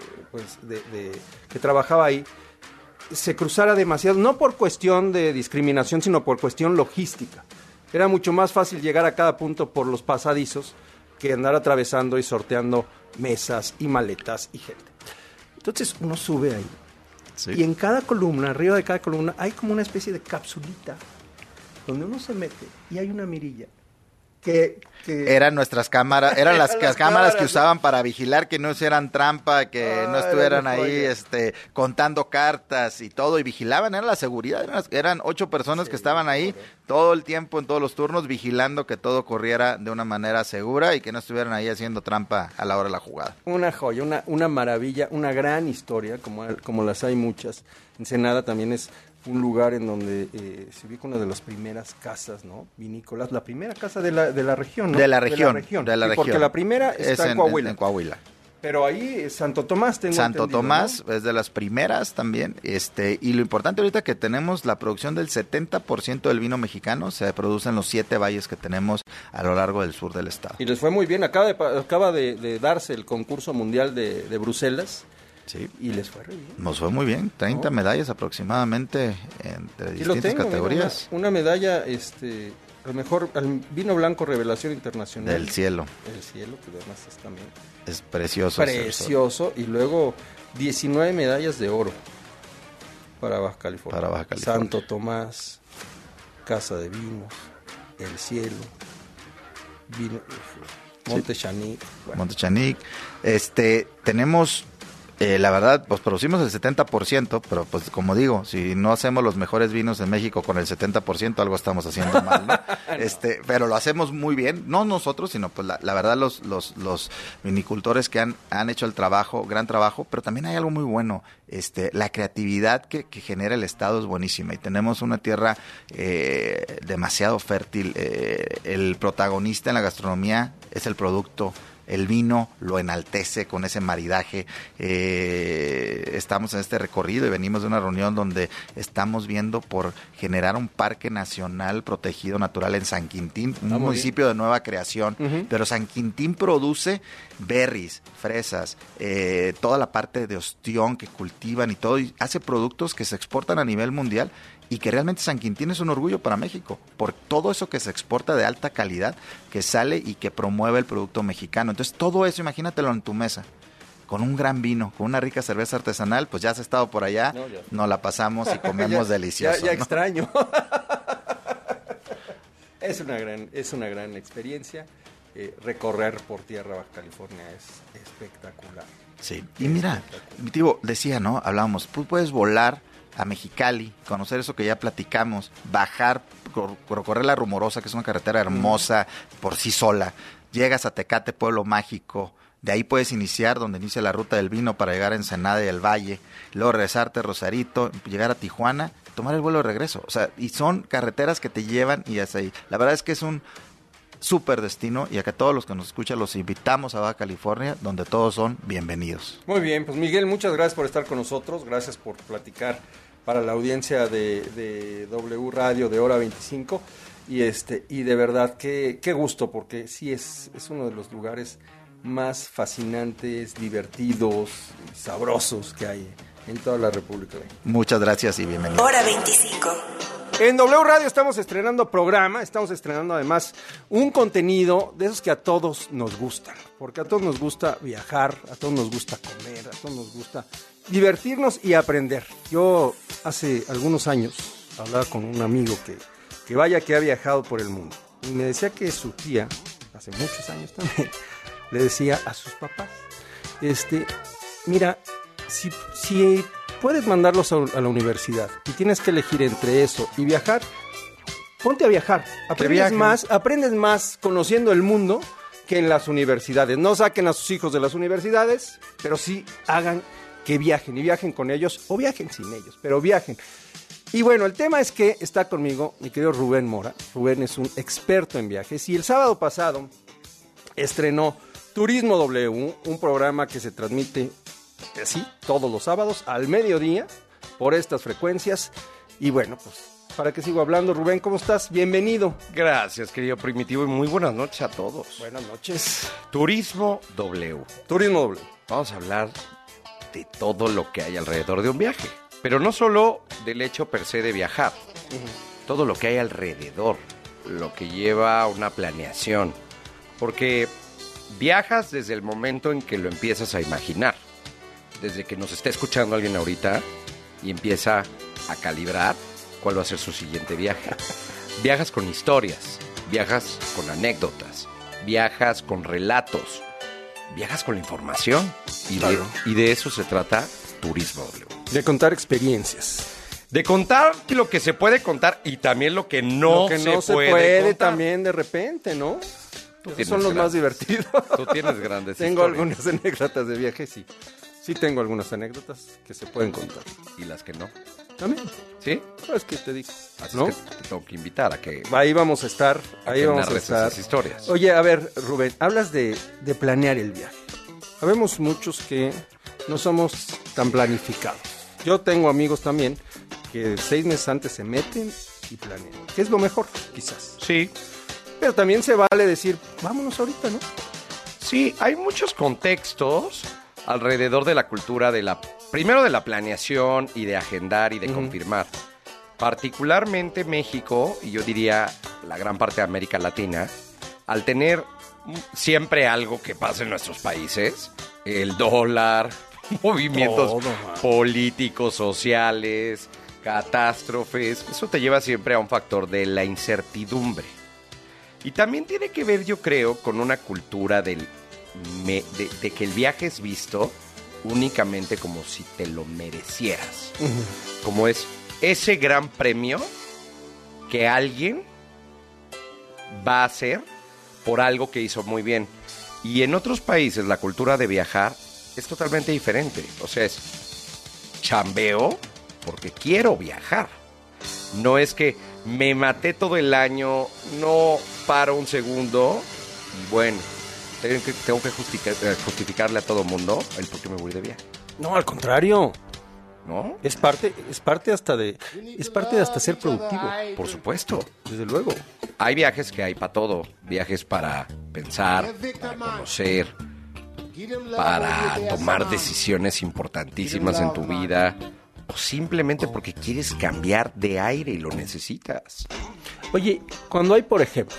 que trabajaba ahí se cruzara demasiado. No por cuestión de discriminación, sino por cuestión logística. Era mucho más fácil llegar a cada punto por los pasadizos que andar atravesando y sorteando mesas y maletas y gente. Entonces uno sube ahí. Sí. Y en cada columna, arriba de cada columna, hay como una especie de capsulita donde uno se mete y hay una mirilla Eran nuestras cámaras, eran las cámaras que usaban para vigilar que no hicieran trampa, que no estuvieran ahí contando cartas y todo, y vigilaban, era la seguridad, eran 8 personas que estaban ahí todo el tiempo, en todos los turnos, vigilando que todo corriera de una manera segura y que no estuvieran ahí haciendo trampa a la hora de la jugada. Una joya, una maravilla, una gran historia, como las hay muchas. Ensenada también es un lugar en donde se ubica una de las primeras casas, ¿no? Vinícolas, la primera casa de la región, ¿no? De la región. Porque la primera está en Coahuila. En Coahuila. Pero ahí Santo Tomás Santo Tomás, ¿no? Es de las primeras también, y lo importante ahorita que tenemos la producción del 70% del vino mexicano se produce en los 7 valles que tenemos a lo largo del sur del estado. Y les fue muy bien, acaba de darse el concurso mundial de Bruselas. Sí. Y les fue bien. Nos fue muy bien, 30 medallas aproximadamente entre distintas categorías. Una medalla, al mejor, al vino blanco revelación internacional. Del cielo. El cielo, que además es también. Es precioso. Precioso, y luego 19 medallas de oro para Baja California. Santo Tomás, Casa de Vinos, El Cielo, Monte Chanic. Bueno. Monte Chanic. Tenemos... la verdad, pues producimos el 70%, pero pues como digo, si no hacemos los mejores vinos en México con el 70%, algo estamos haciendo mal, ¿no? No. Pero lo hacemos muy bien, no nosotros, sino pues la verdad los vinicultores que han hecho el trabajo, gran trabajo, pero también hay algo muy bueno, la creatividad que genera el estado es buenísima y tenemos una tierra demasiado fértil, el protagonista en la gastronomía es el producto. El vino lo enaltece con ese maridaje. Estamos en este recorrido y venimos de una reunión donde estamos viendo por generar un parque nacional protegido natural en San Quintín, un municipio de nueva creación. Pero San Quintín produce berries, fresas, toda la parte de ostión que cultivan y todo, y hace productos que se exportan a nivel mundial. Y que realmente San Quintín es un orgullo para México, por todo eso que se exporta de alta calidad, que sale y que promueve el producto mexicano. Entonces, todo eso, imagínatelo en tu mesa, con un gran vino, con una rica cerveza artesanal, pues ya has estado por allá, nos la pasamos y comemos delicioso. Ya ¿no? Extraño. Es una gran experiencia. Recorrer por tierra Baja California es espectacular. Sí, y mira, mi tío decía, ¿no? Hablábamos, tú puedes volar a Mexicali, conocer eso que ya platicamos, bajar, recorrer la Rumorosa, que es una carretera hermosa por sí sola, llegas a Tecate, pueblo mágico, de ahí puedes iniciar donde inicia la ruta del vino para llegar a Ensenada y el Valle, luego regresarte a Rosarito, llegar a Tijuana, tomar el vuelo de regreso, o sea, y son carreteras que te llevan y hasta ahí. La verdad es que es un súper destino y a que todos los que nos escuchan los invitamos a Baja California, donde todos son bienvenidos. Muy bien, pues Miguel, muchas gracias por estar con nosotros, gracias por platicar para la audiencia de W Radio de Hora 25 y de verdad qué gusto, porque sí es uno de los lugares más fascinantes, divertidos, sabrosos que hay en toda la República. Muchas gracias y bienvenidos. Hora 25. En W Radio estamos estrenando programa, estamos estrenando además un contenido de esos que a todos nos gustan, porque a todos nos gusta viajar, a todos nos gusta comer, a todos nos gusta divertirnos y aprender. Yo hace algunos años hablaba con un amigo que vaya que ha viajado por el mundo y me decía que su tía, hace muchos años también, le decía a sus papás, mira, si puedes mandarlos a la universidad y tienes que elegir entre eso y viajar, ponte a viajar. Aprendes más conociendo el mundo que en las universidades. No saquen a sus hijos de las universidades, pero sí hagan que viajen y viajen con ellos o viajen sin ellos, pero viajen. Y bueno, el tema es que está conmigo mi querido Rubén Mora. Rubén es un experto en viajes y el sábado pasado estrenó Turismo W, un programa que se transmite así todos los sábados al mediodía por estas frecuencias. Y bueno, pues para que sigo hablando, Rubén, ¿cómo estás? Bienvenido. Gracias, querido Primitivo, y muy buenas noches a todos. Buenas noches. Turismo W. Turismo W. Vamos a hablar de todo lo que hay alrededor de un viaje, pero no solo del hecho per se de viajar, todo lo que hay alrededor, lo que lleva una planeación, porque viajas desde el momento en que lo empiezas a imaginar, desde que nos está escuchando alguien ahorita y empieza a calibrar cuál va a ser su siguiente viaje. Viajas con historias, viajas con anécdotas, viajas con relatos, viajas con la información. Y de eso se trata Turismo W. De contar experiencias. De contar lo que se puede contar y también lo que no se puede contar. También de repente, ¿no? Esos son los más divertidos. Tú tienes grandes Tengo historias. algunas anécdotas de viaje, sí. Sí tengo algunas anécdotas que se pueden contar. ¿Y las que no? También. ¿Sí? Pues que te digo. Así ¿no? es que te tengo que invitar a que... Ahí vamos a estar. Ahí que vamos a narres estar. esas historias. Oye, a ver, Rubén, hablas de planear el viaje. Habemos muchos que no somos tan planificados. Yo tengo amigos también que 6 meses antes se meten y planean. Que es lo mejor, quizás. Sí. Pero también se vale decir, vámonos ahorita, ¿no? Sí, hay muchos contextos alrededor de la cultura primero de la planeación y de agendar y de confirmar. Particularmente México, y yo diría la gran parte de América Latina, al tener siempre algo que pasa en nuestros países, el dólar, movimientos políticos, sociales, catástrofes, eso te lleva siempre a un factor de la incertidumbre. Y también tiene que ver, yo creo, con una cultura de que el viaje es visto únicamente como si te lo merecieras. Como es ese gran premio que alguien va a hacer por algo que hizo muy bien. Y en otros países la cultura de viajar es totalmente diferente. O sea, es chambeo porque quiero viajar. No es que me maté todo el año, no paro un segundo y bueno, tengo que justificarle a todo mundo el por qué me voy de viaje. No, al contrario. ¿No? Es parte hasta de ser productivo. Por supuesto. Desde luego. Hay viajes que hay para todo. Viajes para pensar, para conocer, para tomar decisiones importantísimas en tu vida. O simplemente porque quieres cambiar de aire y lo necesitas. Oye, cuando hay, por ejemplo,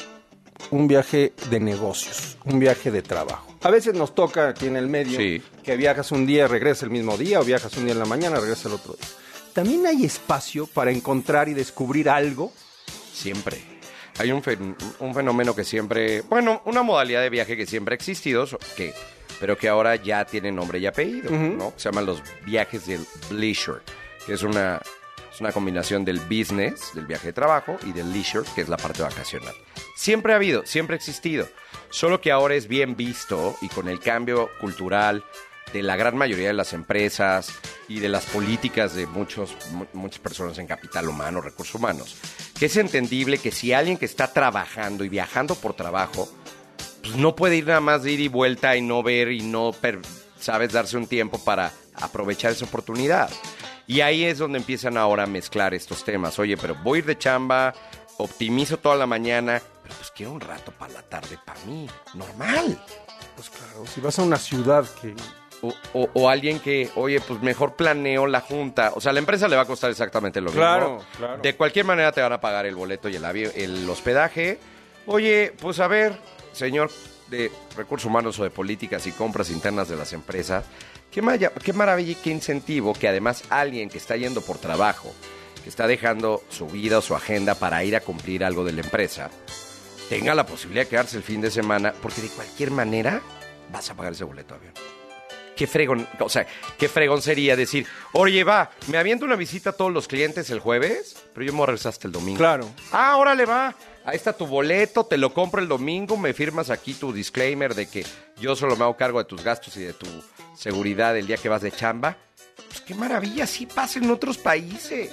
un viaje de negocios, un viaje de trabajo. A veces nos toca aquí en el medio que viajas un día, regresas el mismo día, o viajas un día en la mañana, regresas el otro día. ¿También hay espacio para encontrar y descubrir algo? Siempre. Hay un fenómeno que siempre... Bueno, una modalidad de viaje que siempre ha existido, pero que ahora ya tiene nombre y apellido, ¿no? Se llaman los viajes del leisure, que es una combinación del business, del viaje de trabajo, y del leisure, que es la parte vacacional. Siempre ha habido, siempre ha existido, solo que ahora es bien visto y con el cambio cultural de la gran mayoría de las empresas y de las políticas de muchas personas en capital humano, recursos humanos, que es entendible que si alguien que está trabajando y viajando por trabajo, pues no puede ir nada más de ir y vuelta y no ver y no, sabes, darse un tiempo para aprovechar esa oportunidad. Y ahí es donde empiezan ahora a mezclar estos temas. Oye, pero voy a ir de chamba, optimizo toda la mañana, pero pues quiero un rato para la tarde para mí, normal. Pues claro, si vas a una ciudad que... O alguien que, oye, pues mejor planeo la junta. O sea, a la empresa le va a costar exactamente lo mismo. Claro. De cualquier manera te van a pagar el boleto y el hospedaje. Oye, pues a ver, señor de recursos humanos o de políticas y compras internas de las empresas, qué maravilla y qué incentivo que además alguien que está yendo por trabajo, que está dejando su vida o su agenda para ir a cumplir algo de la empresa, tenga la posibilidad de quedarse el fin de semana, porque de cualquier manera vas a pagar ese boleto de avión. Qué fregón, o sea, qué fregón sería decir, oye, va, me aviento una visita a todos los clientes el jueves, pero yo me voy a regresar hasta el domingo. Claro. Ah, órale, va. Ahí está tu boleto, te lo compro el domingo, me firmas aquí tu disclaimer de que yo solo me hago cargo de tus gastos y de tu seguridad el día que vas de chamba. Pues qué maravilla, así pasa en otros países.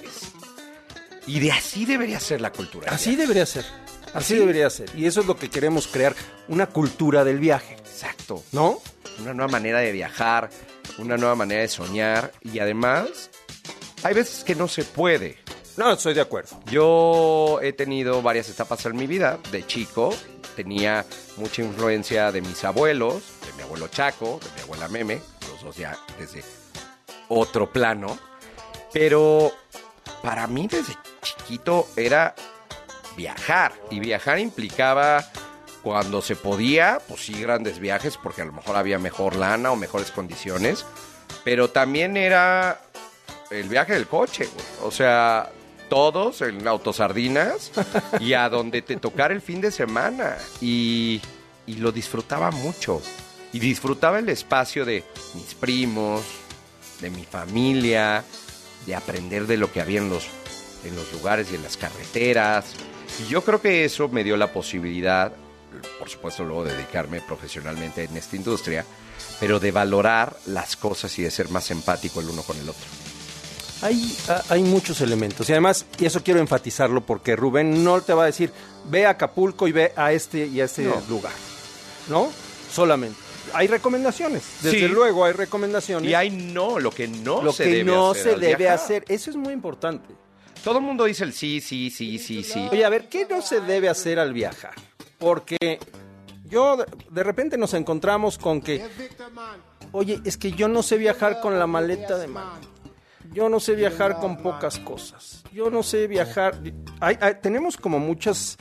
Y de así debería ser la cultura. Así debería ser. Así debería ser. Y eso es lo que queremos crear, una cultura del viaje. Exacto. ¿No? Una nueva manera de viajar, una nueva manera de soñar. Y además, hay veces que no se puede. No, estoy de acuerdo. Yo he tenido varias etapas en mi vida. De chico tenía mucha influencia de mis abuelos, de mi abuelo Chaco, de mi abuela Meme, los dos ya desde otro plano. Pero para mí desde chiquito era viajar. Y viajar implicaba, cuando se podía, pues sí, grandes viajes, porque a lo mejor había mejor lana o mejores condiciones. Pero también era el viaje del coche, güey. O sea, todos en autosardinas y a donde te tocara el fin de semana. Y lo disfrutaba mucho. Y disfrutaba el espacio de mis primos, de mi familia, de aprender de lo que había en los lugares y en las carreteras. Y yo creo que eso me dio la posibilidad, por supuesto luego de dedicarme profesionalmente en esta industria, pero de valorar las cosas y de ser más empático el uno con el otro. Hay muchos elementos y además, y eso quiero enfatizarlo porque Rubén no te va a decir ve a Acapulco y ve a este y a este lugar, ¿no? Solamente. Hay recomendaciones, desde luego hay recomendaciones. Y hay lo que no se debe hacer. Eso es muy importante. Todo el mundo dice el sí. Oye, a ver, ¿qué no se debe hacer al viajar? Porque de repente nos encontramos con que, oye, es que yo no sé viajar con la maleta de mano. Yo no sé viajar con pocas cosas. Yo no sé viajar. Tenemos como muchas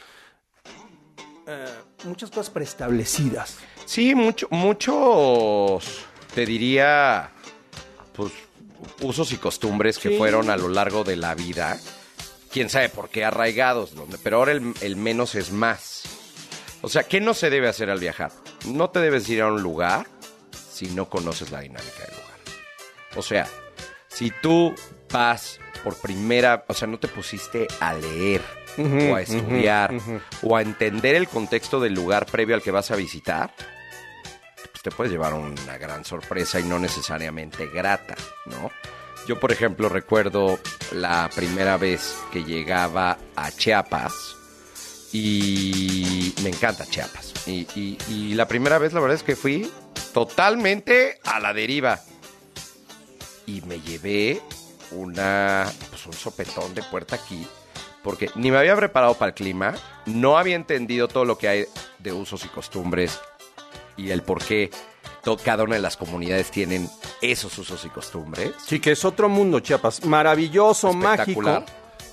cosas preestablecidas. Sí, muchos, te diría, pues, usos y costumbres que fueron a lo largo de la vida. Quién sabe por qué arraigados, pero ahora el menos es más. O sea, ¿qué no se debe hacer al viajar? No te debes ir a un lugar si no conoces la dinámica del lugar. O sea, si tú vas por no te pusiste a leer o a estudiar o a entender el contexto del lugar previo al que vas a visitar, pues te puedes llevar una gran sorpresa y no necesariamente grata, ¿no? Yo, por ejemplo, recuerdo la primera vez que llegaba a Chiapas y me encanta Chiapas. Y la primera vez, la verdad es que fui totalmente a la deriva. Y me llevé un sopetón de puerta aquí, porque ni me había preparado para el clima, no había entendido todo lo que hay de usos y costumbres y el por qué cada una de las comunidades tienen esos usos y costumbres. Sí, que es otro mundo, Chiapas, maravilloso, mágico,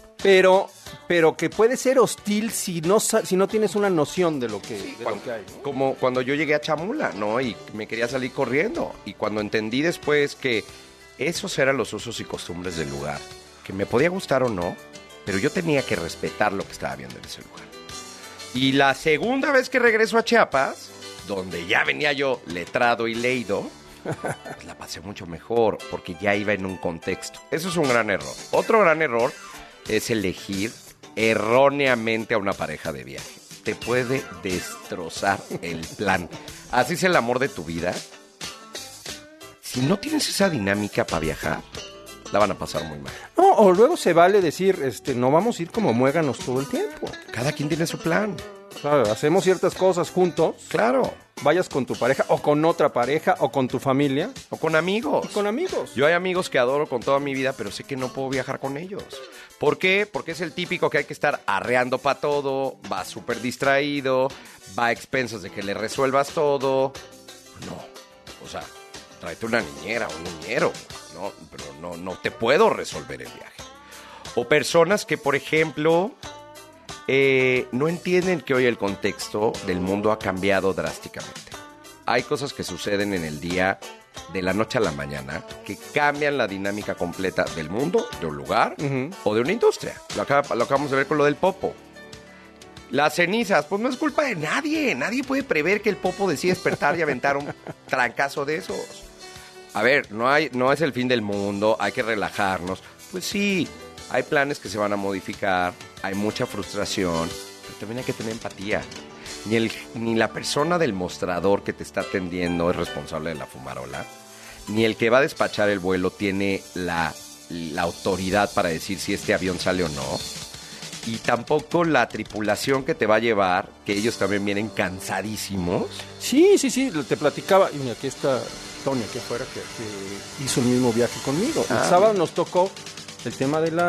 pero que puede ser hostil si no tienes una noción de lo que hay, ¿no? Como cuando yo llegué a Chamula, ¿no? Y me quería salir corriendo, y cuando entendí después que esos eran los usos y costumbres del lugar, que me podía gustar o no, pero yo tenía que respetar lo que estaba viendo en ese lugar. Y la segunda vez que regreso a Chiapas, donde ya venía yo letrado y leído, pues la pasé mucho mejor, porque ya iba en un contexto. Eso es un gran error. Otro gran error es elegir erróneamente a una pareja de viaje. Te puede destrozar el plan. Así es el amor de tu vida. Si no tienes esa dinámica para viajar, la van a pasar muy mal. No, o luego se vale decir, no vamos a ir como muéganos todo el tiempo. Cada quien tiene su plan. Claro, hacemos ciertas cosas juntos. Claro. Vayas con tu pareja, o con otra pareja, o con tu familia. O con amigos. Y con amigos. Yo hay amigos que adoro con toda mi vida, pero sé que no puedo viajar con ellos. ¿Por qué? Porque es el típico que hay que estar arreando para todo, va súper distraído, va a expensas de que le resuelvas todo. No, o sea, tráete una niñera o un niñero, ¿no? Pero no te puedo resolver el viaje. O personas que, por ejemplo, no entienden que hoy el contexto del mundo ha cambiado drásticamente. Hay cosas que suceden en el día de la noche a la mañana que cambian la dinámica completa del mundo, de un lugar o de una industria. Lo acabamos de ver con lo del Popo. Las cenizas, pues no es culpa de nadie. Nadie puede prever que el Popo decida despertar y aventar un trancazo de esos. A ver, no es el fin del mundo, hay que relajarnos. Pues sí, hay planes que se van a modificar, hay mucha frustración, pero también hay que tener empatía. Ni la persona del mostrador que te está atendiendo es responsable de la fumarola, ni el que va a despachar el vuelo tiene la autoridad para decir si este avión sale o no, y tampoco la tripulación que te va a llevar, que ellos también vienen cansadísimos. Sí, te platicaba, y aquí está Tony, aquí afuera, que hizo el mismo viaje conmigo. El sábado nos tocó el tema de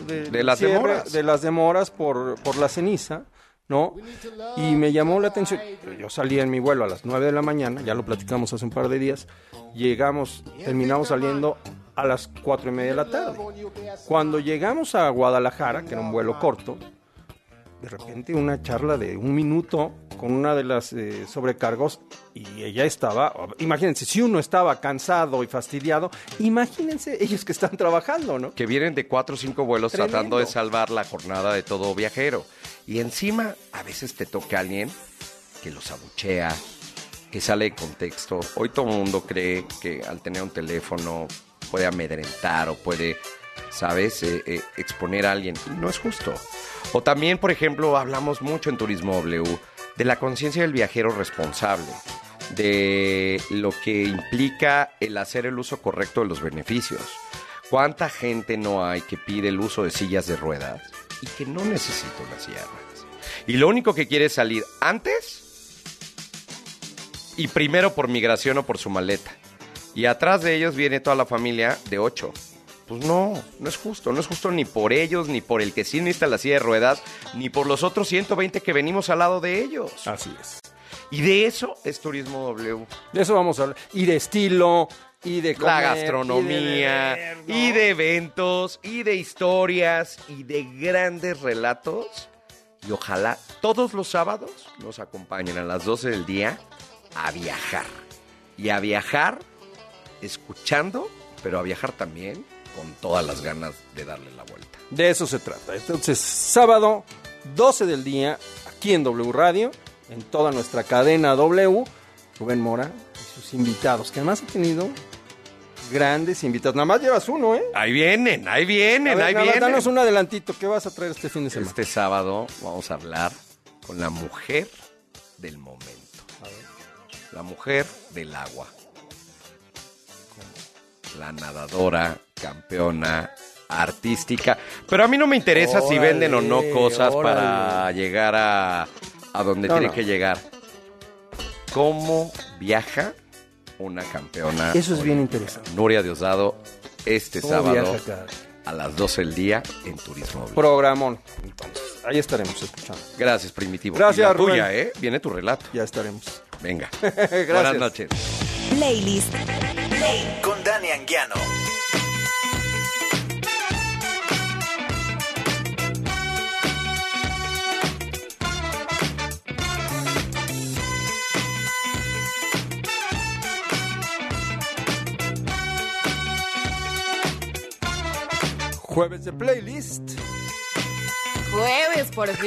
las demoras por la ceniza, ¿no? Y me llamó la atención. Yo salí en mi vuelo a las 9 de la mañana, ya lo platicamos hace un par de días. Terminamos saliendo a las 4:30 de la tarde. Cuando llegamos a Guadalajara, que era un vuelo corto, de repente una charla de 1 minuto con una de las sobrecargos y ella estaba, imagínense, si uno estaba cansado y fastidiado, imagínense ellos que están trabajando, ¿no? Que vienen de 4 o 5 vuelos Tremendo. tratando de salvar la jornada de todo viajero. Y encima, a veces te toca alguien que los abuchea, que sale de contexto. Hoy todo el mundo cree que al tener un teléfono puede amedrentar o puede, ¿sabes?, exponer a alguien. Y no es justo. O también, por ejemplo, hablamos mucho en Turismo W de la conciencia del viajero responsable, de lo que implica el hacer el uso correcto de los beneficios. ¿Cuánta gente no hay que pide el uso de sillas de ruedas y que no necesita una silla de ruedas? Y lo único que quiere es salir antes y primero por migración o por su maleta. Y atrás de ellos viene toda la familia de 8. Pues no es justo. No es justo ni por ellos, ni por el que sí necesita la silla de ruedas, ni por los otros 120 que venimos al lado de ellos. Así es. Y de eso es Turismo W. De eso vamos a hablar. Y de estilo, y de comer, la gastronomía, y de eventos, y de historias, y de grandes relatos. Y ojalá todos los sábados nos acompañen a las 12 del día a viajar. Y a viajar escuchando, pero a viajar también con todas las ganas de darle la vuelta. De eso se trata. Entonces, sábado, 12 del día, aquí en W Radio, en toda nuestra cadena W, Rubén Mora y sus invitados, que además ha tenido grandes invitados. Nada más llevas uno, ¿eh? Ahí vienen. A ver, danos un adelantito. ¿Qué vas a traer este fin de semana? Este sábado vamos a hablar con la mujer del momento. La mujer del agua. La nadadora, campeona, artística. Pero a mí no me interesa si venden o no cosas para llegar a donde tiene que llegar. ¿Cómo viaja una campeona? Eso es bien interesante. Nuria Diosdado, este sábado viaja, a las 12 del día en Turismo. Programón. Entonces, ahí estaremos escuchando. Gracias, Primitivo. Gracias, y la Rubén. tuya, ¿eh? Viene tu relato. Ya estaremos. Venga. Gracias. Buenas noches. Playlist con Dani Anguiano. Jueves de Playlist. Jueves, por fin.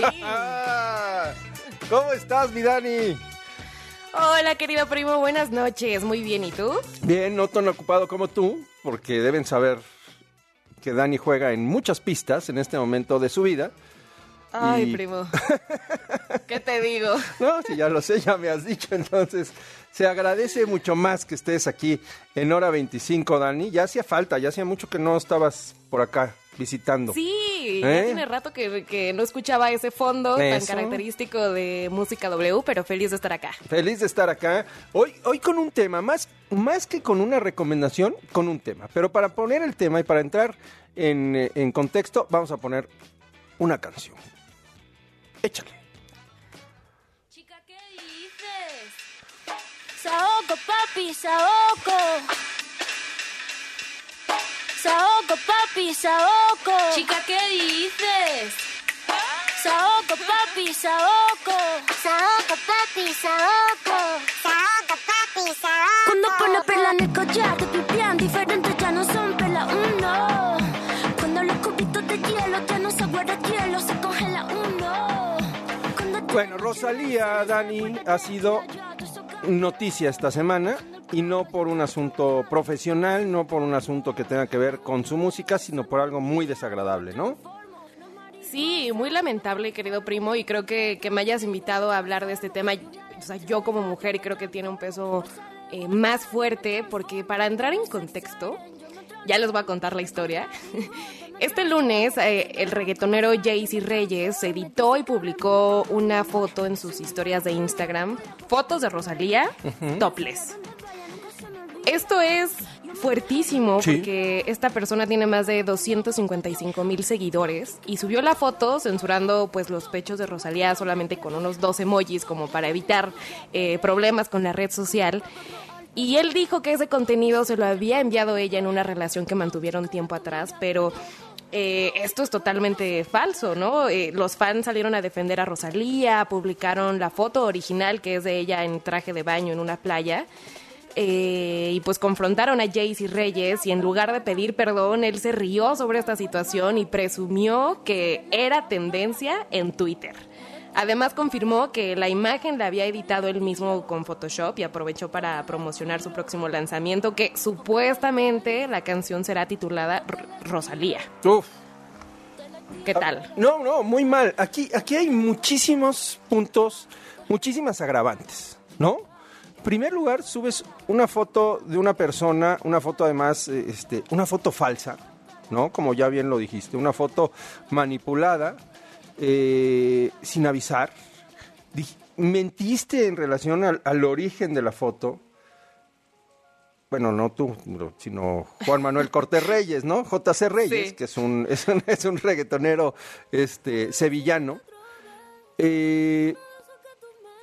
¿Cómo estás, mi Dani? Hola, querido primo, buenas noches. Muy bien, ¿y tú? Bien, no tan ocupado como tú, porque deben saber que Dani juega en muchas pistas en este momento de su vida. Ay, primo. ¿Qué te digo? No, si ya lo sé, ya me has dicho. Entonces, se agradece mucho más que estés aquí en hora 25, Dani. Ya hacía falta, ya hacía mucho que no estabas por acá visitando. Sí, ya tiene rato que no escuchaba ese fondo tan característico de Música W, pero feliz de estar acá. Feliz de estar acá. Hoy con un tema, más que con una recomendación, con un tema. Pero para poner el tema y para entrar en contexto, vamos a poner una canción. Échale. Chica, ¿qué dices? Saoco, papi, saoco. Saoco, papi, saoco. Chica, ¿qué dices? Saoco, papi, saoco. Saoco, papi, saoco. Saoco, papi, saoco. Cuando pone perla en el collar, te pipián diferentes, ya no son perla uno. Cuando los cubitos de hielo ya no se guarda hielo, se congela uno. Bueno, Rosalía, Dani, ha sido noticia esta semana, y no por un asunto profesional, no por un asunto que tenga que ver con su música, sino por algo muy desagradable, ¿no? Sí, muy lamentable, querido primo, y creo que me hayas invitado a hablar de este tema, o sea, yo como mujer, y creo que tiene un peso más fuerte, porque para entrar en contexto, ya les voy a contar la historia. Este lunes, el reggaetonero Jaycee Reyes editó y publicó una foto en sus historias de Instagram, fotos de Rosalía, topless. Esto es fuertísimo, sí, porque esta persona tiene más de 255,000 seguidores y subió la foto censurando pues los pechos de Rosalía solamente con unos 2 emojis como para evitar problemas con la red social. Y él dijo que ese contenido se lo había enviado ella en una relación que mantuvieron tiempo atrás, pero esto es totalmente falso, ¿no? Los fans salieron a defender a Rosalía, publicaron la foto original que es de ella en traje de baño en una playa. Y pues confrontaron a Jaycee Reyes y en lugar de pedir perdón, él se rió sobre esta situación y presumió que era tendencia en Twitter. Además confirmó que la imagen la había editado él mismo con Photoshop y aprovechó para promocionar su próximo lanzamiento, que supuestamente la canción será titulada Rosalía. Uf. ¿Qué tal? No, muy mal. Aquí hay muchísimos puntos, muchísimas agravantes, ¿no? En primer lugar, subes una foto de una persona, una foto además, una foto falsa, ¿no? Como ya bien lo dijiste, una foto manipulada, sin avisar. Mentiste en relación al origen de la foto. Bueno, no tú, sino Juan Manuel Cortés Reyes, ¿no? JC Reyes, sí, que es un reggaetonero sevillano.